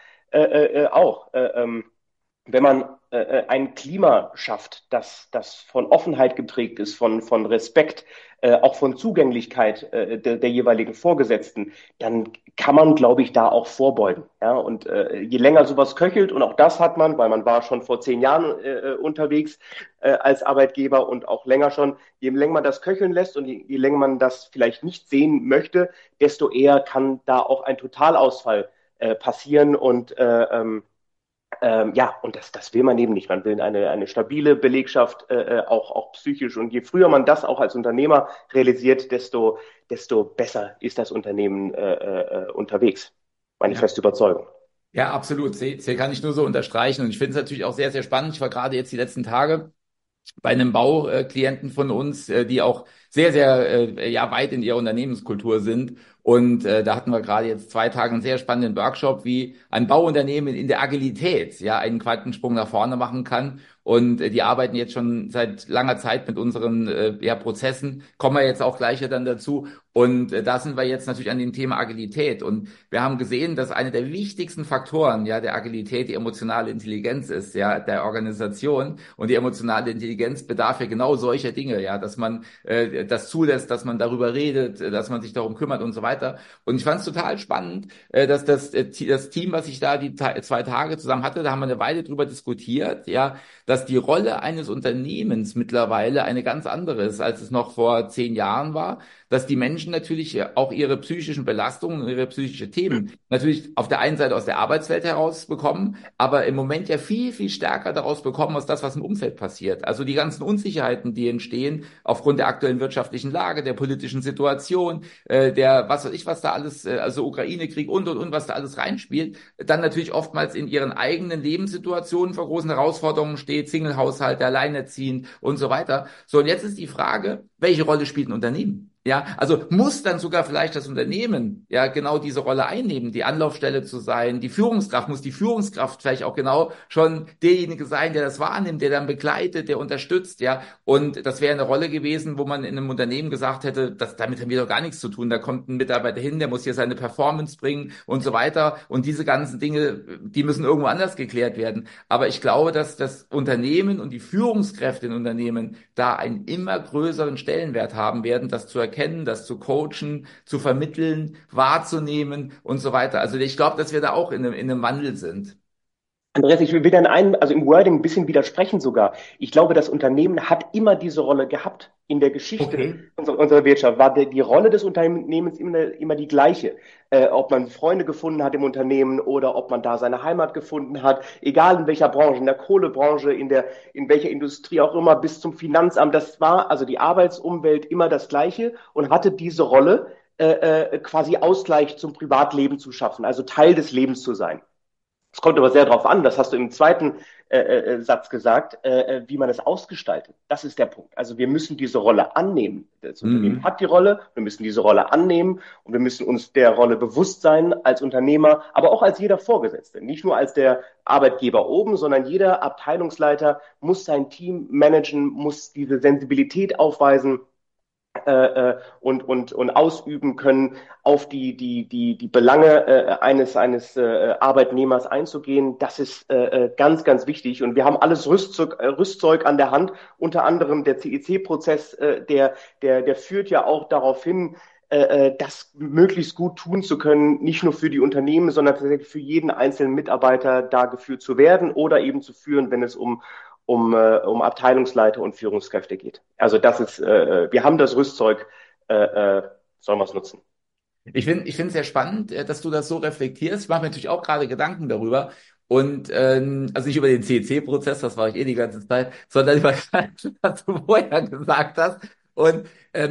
Speaker 3: wenn man ein Klima schafft, das von Offenheit geprägt ist, von Respekt, auch von Zugänglichkeit der jeweiligen Vorgesetzten, dann kann man, glaube ich, da auch vorbeugen. Ja? Und je länger sowas köchelt, und auch das hat man, weil man war schon vor 10 Jahren unterwegs als Arbeitgeber und auch länger schon, je länger man das köcheln lässt und je länger man das vielleicht nicht sehen möchte, desto eher kann da auch ein Totalausfall passieren und und das will man eben nicht. Man will eine stabile Belegschaft, auch psychisch. Und je früher man das auch als Unternehmer realisiert, desto besser ist das Unternehmen unterwegs. Meine feste Überzeugung.
Speaker 1: Ja, absolut. Kann ich nur so unterstreichen. Und ich finde es natürlich auch sehr, sehr spannend. Ich war gerade jetzt die letzten Tage bei einem Bauklienten von uns, die auch sehr, sehr weit in ihrer Unternehmenskultur sind. Und da hatten wir gerade jetzt 2 Tage einen sehr spannenden Workshop, wie ein Bauunternehmen in der Agilität einen Quantensprung nach vorne machen kann. Und die arbeiten jetzt schon seit langer Zeit mit unseren Prozessen. Kommen wir jetzt auch gleich dann dazu. Und da sind wir jetzt natürlich an dem Thema Agilität. Und wir haben gesehen, dass eine der wichtigsten Faktoren der Agilität die emotionale Intelligenz ist, der Organisation. Und die emotionale Intelligenz bedarf ja genau solcher Dinge, dass man das zulässt, dass man darüber redet, dass man sich darum kümmert und so weiter. Und ich fand es total spannend, dass das Team, was ich da die 2 Tage zusammen hatte, da haben wir eine Weile drüber diskutiert, dass die Rolle eines Unternehmens mittlerweile eine ganz andere ist, als es noch vor 10 Jahren war, dass die Menschen natürlich auch ihre psychischen Belastungen und ihre psychischen Themen natürlich auf der einen Seite aus der Arbeitswelt heraus bekommen, aber im Moment ja viel, viel stärker daraus bekommen, aus das, was im Umfeld passiert. Also die ganzen Unsicherheiten, die entstehen aufgrund der aktuellen wirtschaftlichen Lage, der politischen Situation, der was weiß ich, was da alles, also Ukraine-Krieg und, was da alles reinspielt, dann natürlich oftmals in ihren eigenen Lebenssituationen vor großen Herausforderungen steht, Single-Haushalte, alleinerziehend und so weiter. So, und jetzt ist die Frage, welche Rolle spielt ein Unternehmen? Also muss dann sogar vielleicht das Unternehmen genau diese Rolle einnehmen, die Anlaufstelle zu sein, muss die Führungskraft vielleicht auch genau schon derjenige sein, der das wahrnimmt, der dann begleitet, der unterstützt, und das wäre eine Rolle gewesen, wo man in einem Unternehmen gesagt hätte, damit haben wir doch gar nichts zu tun, da kommt ein Mitarbeiter hin, der muss hier seine Performance bringen und so weiter und diese ganzen Dinge, die müssen irgendwo anders geklärt werden, aber ich glaube, dass das Unternehmen und die Führungskräfte in Unternehmen da einen immer größeren Stellenwert haben werden, das zu erkennen, das zu coachen, zu vermitteln, wahrzunehmen und so weiter. Also ich glaube, dass wir da auch in einem Wandel sind.
Speaker 3: Andreas, ich will also im Wording ein bisschen widersprechen sogar. Ich glaube, das Unternehmen hat immer diese Rolle gehabt. In der Geschichte unserer Wirtschaft war die Rolle des Unternehmens immer die gleiche. Ob man Freunde gefunden hat im Unternehmen oder ob man da seine Heimat gefunden hat, egal in welcher Branche, in der Kohlebranche, in welcher Industrie auch immer, bis zum Finanzamt. Das war also die Arbeitsumwelt immer das Gleiche und hatte diese Rolle, quasi Ausgleich zum Privatleben zu schaffen, also Teil des Lebens zu sein. Es kommt aber sehr darauf an, das hast du im zweiten Satz gesagt, wie man es ausgestaltet. Das ist der Punkt. Also wir müssen diese Rolle annehmen. Das Unternehmen
Speaker 1: Mhm.
Speaker 3: hat die Rolle, wir müssen diese Rolle annehmen und wir müssen uns der Rolle bewusst sein als Unternehmer, aber auch als jeder Vorgesetzte. Nicht nur als der Arbeitgeber oben, sondern jeder Abteilungsleiter muss sein Team managen, muss diese Sensibilität aufweisen und ausüben können, auf die Belange eines Arbeitnehmers einzugehen. Das ist ganz, ganz wichtig. Und wir haben alles Rüstzeug an der Hand, unter anderem der CEC-Prozess, der führt ja auch darauf hin, das möglichst gut tun zu können, nicht nur für die Unternehmen, sondern tatsächlich für jeden einzelnen Mitarbeiter da geführt zu werden oder eben zu führen, wenn es um Abteilungsleiter und Führungskräfte geht. Also wir haben das Rüstzeug, sollen wir es nutzen.
Speaker 1: Ich finde es sehr spannend, dass du das so reflektierst. Ich mache mir natürlich auch gerade Gedanken darüber. Und also nicht über den CEC-Prozess, das war ich eh die ganze Zeit, sondern über das, was du vorher gesagt hast. Und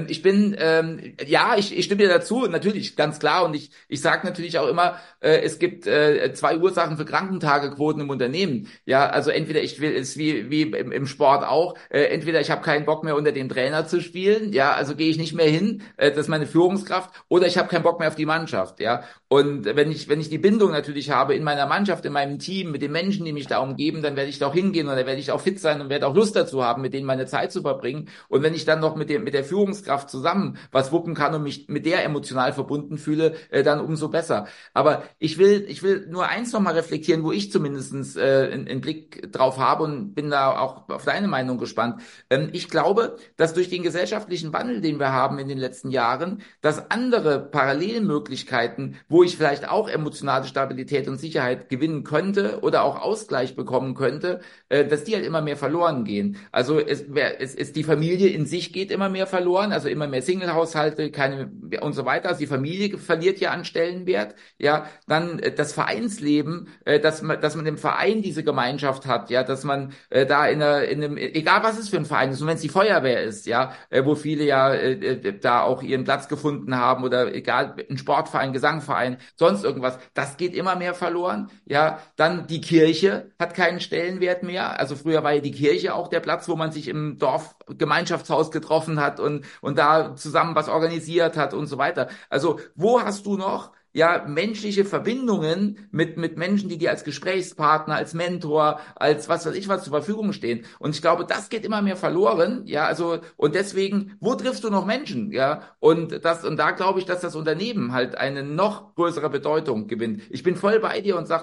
Speaker 1: ich stimme dir dazu, natürlich, ganz klar. Und ich sage natürlich auch immer, es gibt zwei Ursachen für Krankentagequoten im Unternehmen. Ja, also entweder ich will, ist wie im Sport auch, entweder ich habe keinen Bock mehr unter dem Trainer zu spielen, ja, also gehe ich nicht mehr hin, das ist meine Führungskraft, oder ich habe keinen Bock mehr auf die Mannschaft, ja. Und wenn ich die Bindung natürlich habe in meiner Mannschaft, in meinem Team, mit den Menschen, die mich da umgeben, dann werde ich da auch hingehen und dann werde ich auch fit sein und werde auch Lust dazu haben, mit denen meine Zeit zu verbringen. Und wenn ich dann noch mit der Führungskraft zusammen was wuppen kann und mich mit der emotional verbunden fühle, dann umso besser. Aber ich will nur eins nochmal reflektieren, wo ich zumindest einen Blick drauf habe und bin da auch auf deine Meinung gespannt. Ich glaube, dass durch den gesellschaftlichen Wandel, den wir haben in den letzten Jahren, dass andere Parallelmöglichkeiten, wo ich vielleicht auch emotionale Stabilität und Sicherheit gewinnen könnte oder auch Ausgleich bekommen könnte, dass die halt immer mehr verloren gehen. Also die Familie in sich geht immer mehr verloren, also immer mehr Single-Haushalte, keine und so weiter. Also die Familie verliert ja an Stellenwert. Ja, dann das Vereinsleben, dass man im Verein diese Gemeinschaft hat, ja, dass man da in einem, egal was es für ein Verein ist, und wenn es die Feuerwehr ist, ja, wo viele ja da auch ihren Platz gefunden haben oder egal, ein Sportverein, Gesangverein, sonst irgendwas, das geht immer mehr verloren. Ja, dann die Kirche hat keinen Stellenwert mehr. Also früher war ja die Kirche auch der Platz, wo man sich im Dorf Gemeinschaftshaus getroffen hat und da zusammen was organisiert hat und so weiter. Also wo hast du noch ja menschliche Verbindungen mit Menschen, die dir als Gesprächspartner, als Mentor, als was weiß ich was zur Verfügung stehen? Und ich glaube, das geht immer mehr verloren. Ja, also und deswegen, wo triffst du noch Menschen? Ja, und da glaube ich, dass das Unternehmen halt eine noch größere Bedeutung gewinnt. Ich bin voll bei dir und sage,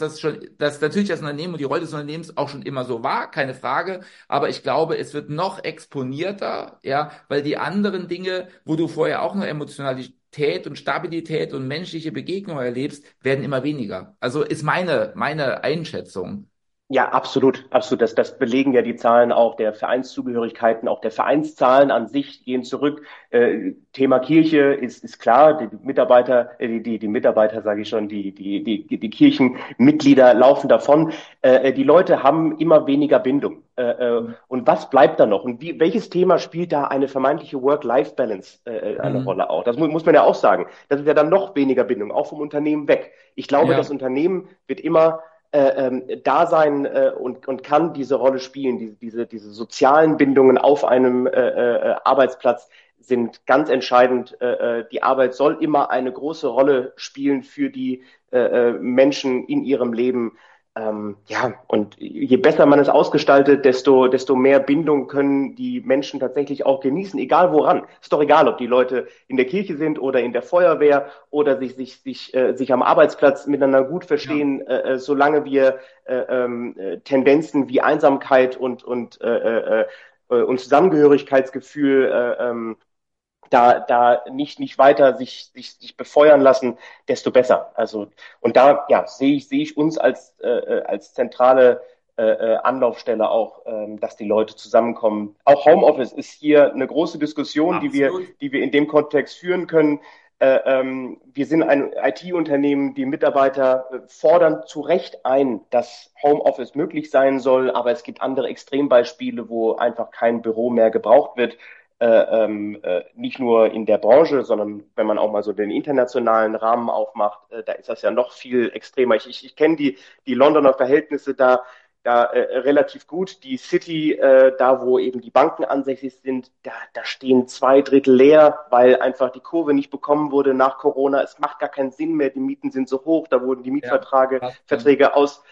Speaker 1: dass natürlich das Unternehmen und die Rolle des Unternehmens auch schon immer so war, keine Frage. Aber ich glaube, es wird noch exponierter, ja, weil die anderen Dinge, wo du vorher auch nur Emotionalität und Stabilität und menschliche Begegnung erlebst, werden immer weniger. Also ist meine Einschätzung.
Speaker 3: Ja, absolut, absolut. Das belegen ja die Zahlen auch der Vereinszugehörigkeiten, auch der Vereinszahlen an sich gehen zurück. Thema Kirche ist klar, die Mitarbeiter, die Mitarbeiter sage ich schon, die Kirchenmitglieder laufen davon. Die Leute haben immer weniger Bindung. Und was bleibt da noch? Und welches Thema spielt da eine vermeintliche Work-Life-Balance eine
Speaker 1: Mhm.
Speaker 3: Rolle auch? Das muss man ja auch sagen. Das ist ja dann noch weniger Bindung, auch vom Unternehmen weg. Ich glaube, das
Speaker 1: Ja.
Speaker 3: Unternehmen wird immer da sein und kann diese Rolle spielen. Diese sozialen Bindungen auf einem Arbeitsplatz sind ganz entscheidend. Die Arbeit soll immer eine große Rolle spielen für die Menschen in ihrem Leben. Ja, und je besser man es ausgestaltet, desto mehr Bindung können die Menschen tatsächlich auch genießen, egal woran. Ist doch egal, ob die Leute in der Kirche sind oder in der Feuerwehr oder sich am Arbeitsplatz miteinander gut
Speaker 1: Ja.
Speaker 3: verstehen, solange wir Tendenzen wie Einsamkeit und Zusammengehörigkeitsgefühl da nicht weiter sich befeuern lassen, desto besser. Also, und da, ja, sehe ich uns als zentrale Anlaufstelle auch, dass die Leute zusammenkommen. Auch Homeoffice ist hier eine große Diskussion,
Speaker 1: Absolut.
Speaker 3: die wir in dem Kontext führen können. Wir sind ein IT-Unternehmen, die Mitarbeiter fordern zu Recht ein, dass Homeoffice möglich sein soll, aber es gibt andere Extrembeispiele, wo einfach kein Büro mehr gebraucht wird. Nicht nur in der Branche, sondern wenn man auch mal so den internationalen Rahmen aufmacht, da ist das ja noch viel extremer. Ich kenne die Londoner Verhältnisse da. da relativ gut. Die City, da wo eben die Banken ansässig sind, da stehen 2 Drittel leer, weil einfach die Kurve nicht bekommen wurde nach Corona. Es macht gar keinen Sinn mehr, die Mieten sind so hoch, da wurden die
Speaker 1: Ja,
Speaker 3: Mietverträge
Speaker 1: passt schon.
Speaker 3: Verträge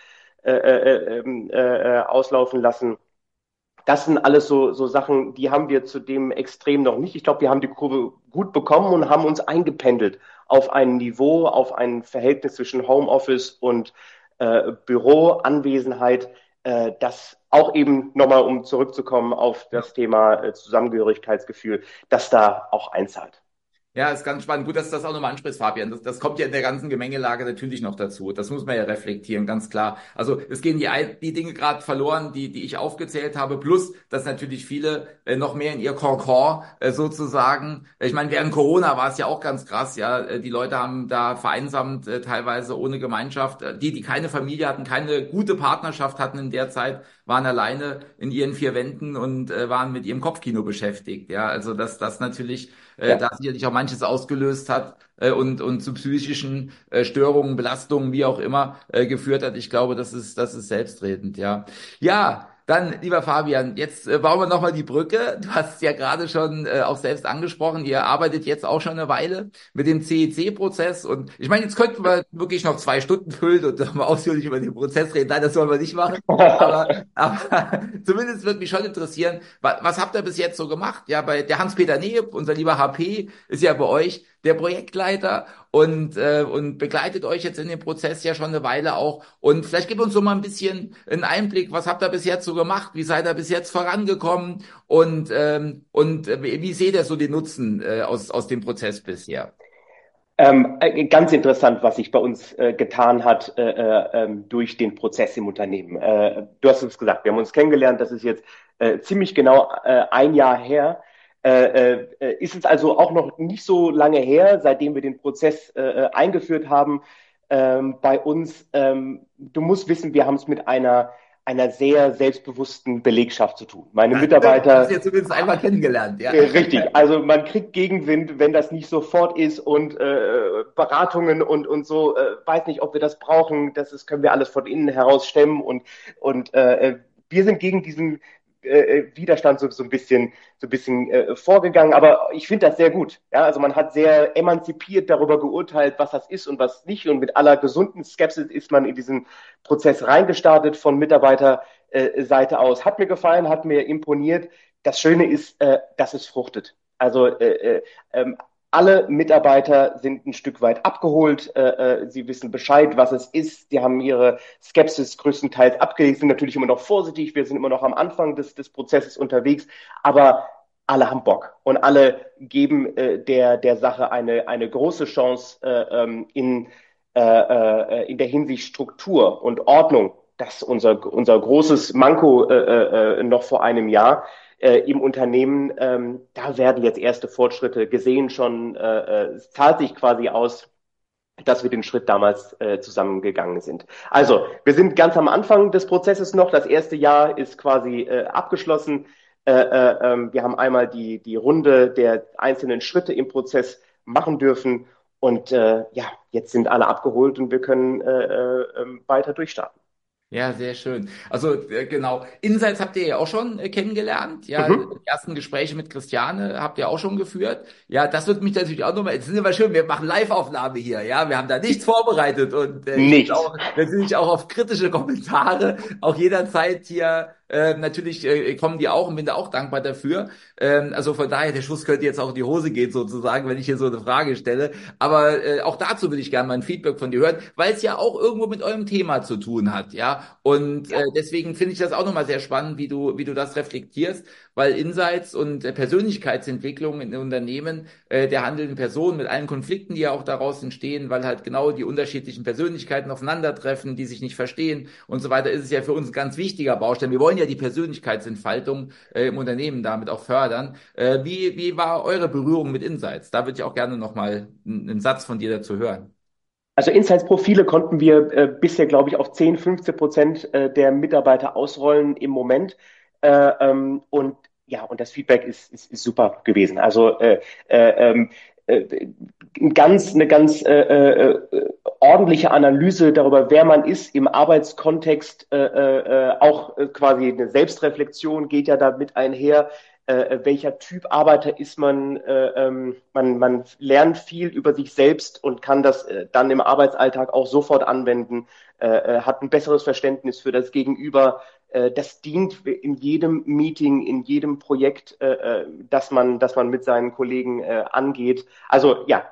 Speaker 3: auslaufen lassen. Das sind alles so Sachen, die haben wir zu dem Extrem noch nicht. Ich glaube, wir haben die Kurve gut bekommen und haben uns eingependelt auf ein Niveau, auf ein Verhältnis zwischen Homeoffice und Büroanwesenheit, das auch eben nochmal, um zurückzukommen auf
Speaker 1: Ja.
Speaker 3: das Thema Zusammengehörigkeitsgefühl, das da auch einzahlt.
Speaker 1: Ja, ist ganz spannend. Gut, dass du das auch nochmal ansprichst, Fabian. Das kommt ja in der ganzen Gemengelage natürlich noch dazu. Das muss man ja reflektieren, ganz klar. Also es gehen die Dinge gerade verloren, die ich aufgezählt habe, plus, dass natürlich viele noch mehr in ihr Kokon sozusagen. Ich meine, während Corona war es ja auch ganz krass, ja. Die Leute haben da vereinsamt, teilweise ohne Gemeinschaft. Die keine Familie hatten, keine gute Partnerschaft hatten in der Zeit, waren alleine in ihren 4 Wänden und waren mit ihrem Kopfkino beschäftigt. Ja, also das natürlich
Speaker 3: Ja.
Speaker 1: da sicherlich auch manches ausgelöst hat und zu psychischen Störungen, Belastungen, wie auch immer, geführt hat. Ich glaube, das ist selbstredend, ja. Ja, dann, lieber Fabian, jetzt bauen wir nochmal die Brücke. Du hast es ja gerade schon auch selbst angesprochen. Ihr arbeitet jetzt auch schon eine Weile mit dem CEC-Prozess. Und ich meine, jetzt könnten wir wirklich noch 2 Stunden füllen und nochmal ausführlich über den Prozess reden. Nein, das wollen wir nicht machen. Aber zumindest würde mich schon interessieren, was habt ihr bis jetzt so gemacht? Ja, bei der Hans-Peter Neeb, unser lieber HP, ist ja bei euch der Projektleiter und begleitet euch jetzt in dem Prozess ja schon eine Weile auch. Und vielleicht gib uns so mal ein bisschen einen Einblick, was habt ihr bis jetzt so gemacht? Wie seid ihr bis jetzt vorangekommen? Und wie seht ihr so den Nutzen aus dem Prozess bisher?
Speaker 3: Ganz interessant, was sich bei uns getan hat durch den Prozess im Unternehmen. Du hast es gesagt, wir haben uns kennengelernt, das ist jetzt ziemlich genau ein Jahr her. Ist es also auch noch nicht so lange her, seitdem wir den Prozess eingeführt haben bei uns. Du musst wissen, wir haben es mit einer sehr selbstbewussten Belegschaft zu tun. Meine
Speaker 1: Das stimmt, hast
Speaker 3: Mitarbeiter.
Speaker 1: du jetzt zumindest einmal kennengelernt, ja.
Speaker 3: Richtig, also man kriegt Gegenwind, wenn das nicht sofort ist und Beratungen und so, weiß nicht, ob wir das brauchen, können wir alles von innen heraus stemmen und wir sind gegen diesen Widerstand so ein bisschen vorgegangen, aber ich finde das sehr gut. Ja, also man hat sehr emanzipiert darüber geurteilt, was das ist und was nicht und mit aller gesunden Skepsis ist man in diesen Prozess reingestartet von Mitarbeiterseite aus. Hat mir gefallen, hat mir imponiert. Das Schöne ist, dass es fruchtet. Also alle Mitarbeiter sind ein Stück weit abgeholt. Sie wissen Bescheid, was es ist. Die haben ihre Skepsis größtenteils abgelegt, sind natürlich immer noch vorsichtig. Wir sind immer noch am Anfang des Prozesses unterwegs. Aber alle haben Bock und alle geben der Sache eine große Chance in der Hinsicht Struktur und Ordnung. Das ist unser großes Manko noch vor einem Jahr im Unternehmen. Da werden jetzt erste Fortschritte gesehen schon. Es zahlt sich quasi aus, dass wir den Schritt damals zusammengegangen sind. Also, wir sind ganz am Anfang des Prozesses noch. Das erste Jahr ist quasi abgeschlossen. Wir haben einmal die Runde der einzelnen Schritte im Prozess machen dürfen. Und ja, jetzt sind alle abgeholt und wir können weiter durchstarten.
Speaker 1: Ja, sehr schön. Also genau, Insights habt ihr ja auch schon kennengelernt. Ja, die
Speaker 3: Mhm.
Speaker 1: ersten Gespräche mit Christiane habt ihr auch schon geführt. Ja, das wird mich natürlich auch nochmal, jetzt sind wir schön, wir machen Live-Aufnahme hier. Ja, wir haben da nichts vorbereitet und ich bin
Speaker 3: Nichts.
Speaker 1: auch natürlich auch auf kritische Kommentare auch jederzeit hier. Natürlich kommen die auch und bin da auch dankbar dafür. Also von daher, der Schuss könnte jetzt auch in die Hose gehen sozusagen, wenn ich hier so eine Frage stelle. Aber auch dazu würde ich gerne mal ein Feedback von dir hören, weil es ja auch irgendwo mit eurem Thema zu tun hat, ja. Und deswegen finde ich das auch nochmal sehr spannend, wie du das reflektierst, weil Insights und Persönlichkeitsentwicklung in Unternehmen der handelnden Personen mit allen Konflikten, die ja auch daraus entstehen, weil halt genau die unterschiedlichen Persönlichkeiten aufeinandertreffen, die sich nicht verstehen und so weiter, ist es ja für uns ein ganz wichtiger Baustein. Wir wollen ja die Persönlichkeitsentfaltung im Unternehmen damit auch fördern. Wie war eure Berührung mit Insights? Da würde ich auch gerne nochmal einen Satz von dir dazu hören.
Speaker 3: Also Insights-Profile konnten wir bisher, glaube ich, auf 10, 15% der Mitarbeiter ausrollen im Moment. Und ja, und das Feedback ist super gewesen. Also äh, ähm, eine ganz ordentliche Analyse darüber, wer man ist im Arbeitskontext, auch quasi eine Selbstreflexion geht ja damit einher. Welcher Typ Arbeiter ist man? Man lernt viel über sich selbst und kann das dann im Arbeitsalltag auch sofort anwenden, hat ein besseres Verständnis für das Gegenüber. Das dient in jedem Meeting, in jedem Projekt, das man mit seinen Kollegen angeht. Also ja,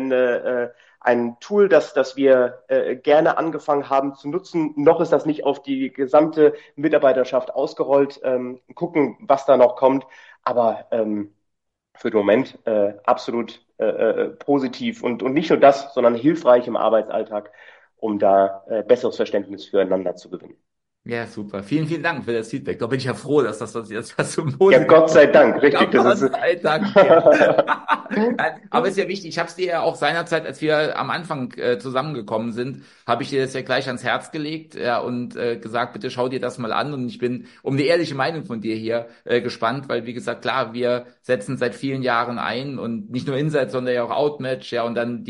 Speaker 3: ein Tool, das wir gerne angefangen haben zu nutzen. Noch ist das nicht auf die gesamte Mitarbeiterschaft ausgerollt. Gucken, was da noch kommt. Aber für den Moment absolut positiv und nicht nur das, sondern hilfreich im Arbeitsalltag, um da besseres Verständnis füreinander zu gewinnen.
Speaker 1: Ja, super. Vielen, vielen Dank für das Feedback. Da bin ich ja froh, dass das jetzt was so
Speaker 3: Ja,
Speaker 1: positiv
Speaker 3: Gott sei Dank, richtig.
Speaker 1: Gott
Speaker 3: Das ist
Speaker 1: sei Dank. Ja. Aber ist ja wichtig, ich habe es dir ja auch seinerzeit, als wir am Anfang zusammengekommen sind, habe ich dir das ja gleich ans Herz gelegt, ja, und gesagt, bitte schau dir das mal an. Und ich bin um eine ehrliche Meinung von dir hier gespannt, weil wie gesagt, klar, wir setzen seit vielen Jahren ein und nicht nur Insights, sondern ja auch Outmatch, ja, und dann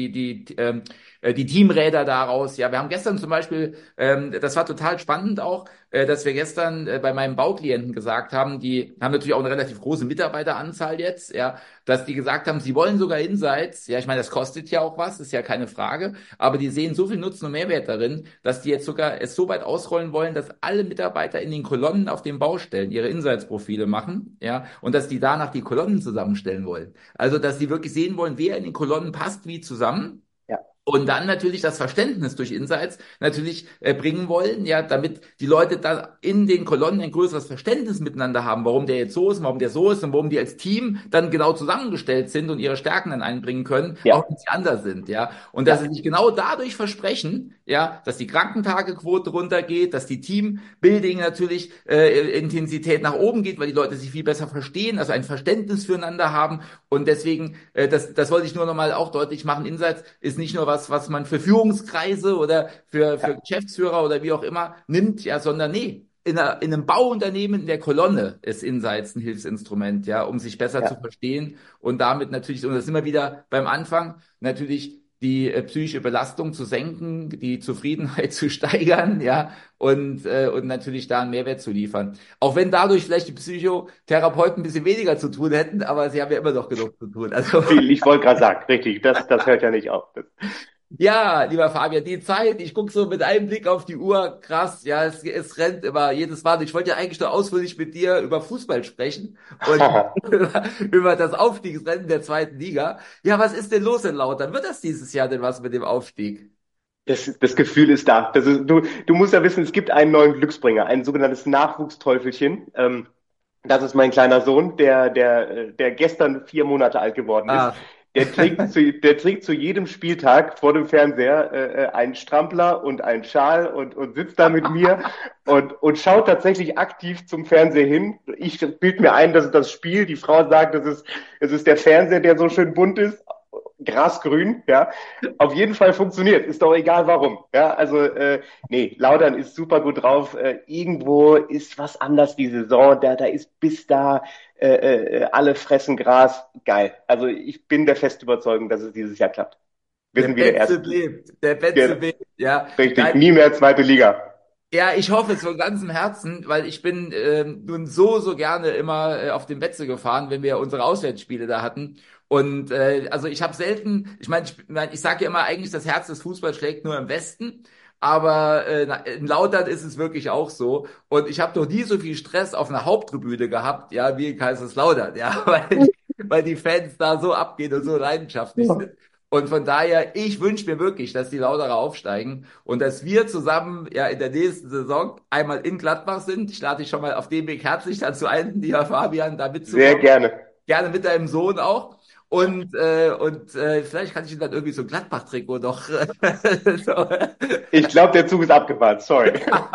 Speaker 1: die Teamräder daraus. Ja, wir haben gestern zum Beispiel, das war total spannend auch, dass wir gestern bei meinem Bauklienten gesagt haben, die haben natürlich auch eine relativ große Mitarbeiteranzahl jetzt, ja, dass die gesagt haben, sie wollen sogar Insights. Ja, ich meine, das kostet ja auch was, ist ja keine Frage, aber die sehen so viel Nutzen und Mehrwert darin, dass die jetzt sogar es so weit ausrollen wollen, dass alle Mitarbeiter in den Kolonnen auf den Baustellen ihre Insights-Profile machen, ja, und dass die danach die Kolonnen zusammenstellen wollen. Also, dass die wirklich sehen wollen, wer in den Kolonnen passt wie zusammen.
Speaker 3: ja,
Speaker 1: Und dann natürlich das Verständnis durch Insights natürlich bringen wollen, ja, damit die Leute da in den Kolonnen ein größeres Verständnis miteinander haben, warum der jetzt so ist, warum der so ist und warum die als Team dann genau zusammengestellt sind und ihre Stärken dann einbringen können,
Speaker 3: ja,
Speaker 1: auch wenn sie anders sind, ja. Und dass
Speaker 3: ja,
Speaker 1: sie sich genau dadurch versprechen, ja, dass die Krankentagequote runtergeht, dass die Teambuilding natürlich Intensität nach oben geht, weil die Leute sich viel besser verstehen, also ein Verständnis füreinander haben. Und deswegen, das wollte ich nur nochmal auch deutlich machen, Insights ist nicht nur was man für Führungskreise oder für
Speaker 3: ja,
Speaker 1: Geschäftsführer oder wie auch immer nimmt, ja, sondern nee, in einem Bauunternehmen in der Kolonne ist Insights ein Hilfsinstrument, ja, um sich besser zu
Speaker 3: ja.
Speaker 1: verstehen und damit natürlich, und das sind wir wieder beim Anfang, natürlich die psychische Belastung zu senken, die Zufriedenheit zu steigern, ja, und natürlich da einen Mehrwert zu liefern. Auch wenn dadurch vielleicht die Psychotherapeuten ein bisschen weniger zu tun hätten, aber sie haben ja immer noch genug zu tun. Also
Speaker 3: Viel, ich wollte gerade sagen, richtig, das hört ja nicht auf.
Speaker 1: ja, lieber Fabian, die Zeit, ich gucke so mit einem Blick auf die Uhr, krass, ja, es rennt immer jedes Mal. Ich wollte ja eigentlich nur ausführlich mit dir über Fußball sprechen und über das Aufstiegsrennen der zweiten Liga. Ja, was ist denn los in Lautern? Wird das dieses Jahr denn was mit dem Aufstieg?
Speaker 3: Das Gefühl ist da. Du musst ja wissen, es gibt einen neuen Glücksbringer, ein sogenanntes Nachwuchsteufelchen. Das ist mein kleiner Sohn, der gestern 4 Monate alt geworden ist.
Speaker 1: Ah,
Speaker 3: Der trägt zu jedem Spieltag vor dem Fernseher einen Strampler und einen Schal und sitzt da mit mir und schaut tatsächlich aktiv zum Fernseher hin. Ich bilde mir ein, das ist das Spiel. Die Frau sagt, es ist der Fernseher, der so schön bunt ist. Grasgrün, ja. Auf jeden Fall funktioniert. Ist doch egal warum. Ja, also nee, Lautern ist super gut drauf. Irgendwo ist was anders die Saison. Da ist bis da alle fressen Gras. Geil. Also ich bin der festen Überzeugung, dass es dieses Jahr klappt. Wir
Speaker 1: der
Speaker 3: sind wieder
Speaker 1: Betze
Speaker 3: erst.
Speaker 1: lebt, der Betze
Speaker 3: Ja,
Speaker 1: lebt, ja.
Speaker 3: richtig,
Speaker 1: Nein,
Speaker 3: nie mehr zweite Liga.
Speaker 1: ja, ich hoffe es von ganzem Herzen, weil ich bin nun so gerne immer auf dem Betze gefahren, wenn wir unsere Auswärtsspiele da hatten. Und also ich habe selten, ich sage ja immer eigentlich, das Herz des Fußballs schlägt nur im Westen, aber in Lautern ist es wirklich auch so. Und ich habe noch nie so viel Stress auf einer Haupttribüne gehabt, ja, wie in Kaiserslautern, ja, weil die Fans da so abgehen und so leidenschaftlich sind. Und von daher, ich wünsche mir wirklich, dass die Lauterer aufsteigen und dass wir zusammen ja in der nächsten Saison einmal in Gladbach sind. Ich lade dich schon mal auf dem Weg herzlich dazu ein, lieber Fabian, da
Speaker 3: Sehr
Speaker 1: mitzukommen.
Speaker 3: gerne.
Speaker 1: Gerne mit deinem Sohn auch. Vielleicht kann ich ihm dann irgendwie so ein Gladbach-Trikot noch. So.
Speaker 3: Ich glaube, der Zug ist abgefahren. Sorry.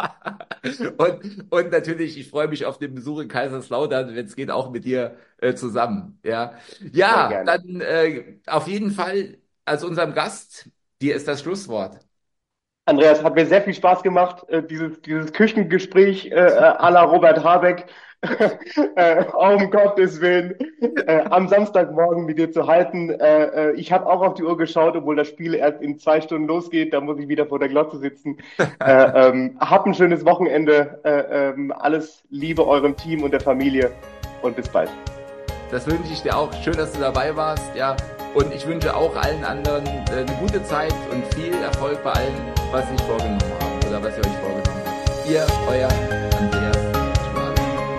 Speaker 1: Und natürlich, ich freue mich auf den Besuch in Kaiserslautern, wenn es geht, auch mit dir zusammen. Ja,
Speaker 3: Sehr
Speaker 1: ja,
Speaker 3: gerne.
Speaker 1: dann auf jeden Fall als unserem Gast, dir ist das Schlusswort.
Speaker 3: Andreas, hat mir sehr viel Spaß gemacht, dieses Küchengespräch à la Robert Habeck. Um Gottes Willen, am Samstagmorgen mit dir zu halten. Ich habe auch auf die Uhr geschaut, obwohl das Spiel erst in 2 Stunden losgeht. Da muss ich wieder vor der Glotze sitzen. Habt ein schönes Wochenende. Alles Liebe eurem Team und der Familie und bis bald.
Speaker 1: Das wünsche ich dir auch. Schön, dass du dabei warst. Ja. Und ich wünsche auch allen anderen eine gute Zeit und viel Erfolg bei allem, was Sie sich vorgenommen haben oder was ihr euch vorgenommen habt. Ihr, euer Andreas Schmaler.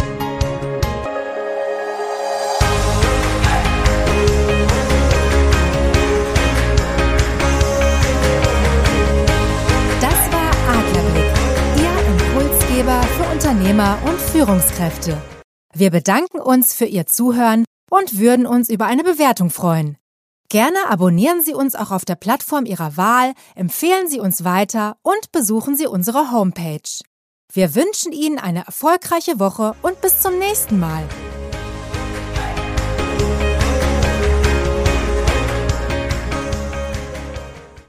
Speaker 2: Das war Adlerblick, Ihr Impulsgeber für Unternehmer und Führungskräfte. Wir bedanken uns für Ihr Zuhören und würden uns über eine Bewertung freuen. Gerne abonnieren Sie uns auch auf der Plattform Ihrer Wahl, empfehlen Sie uns weiter und besuchen Sie unsere Homepage. Wir wünschen Ihnen eine erfolgreiche Woche und bis zum nächsten Mal.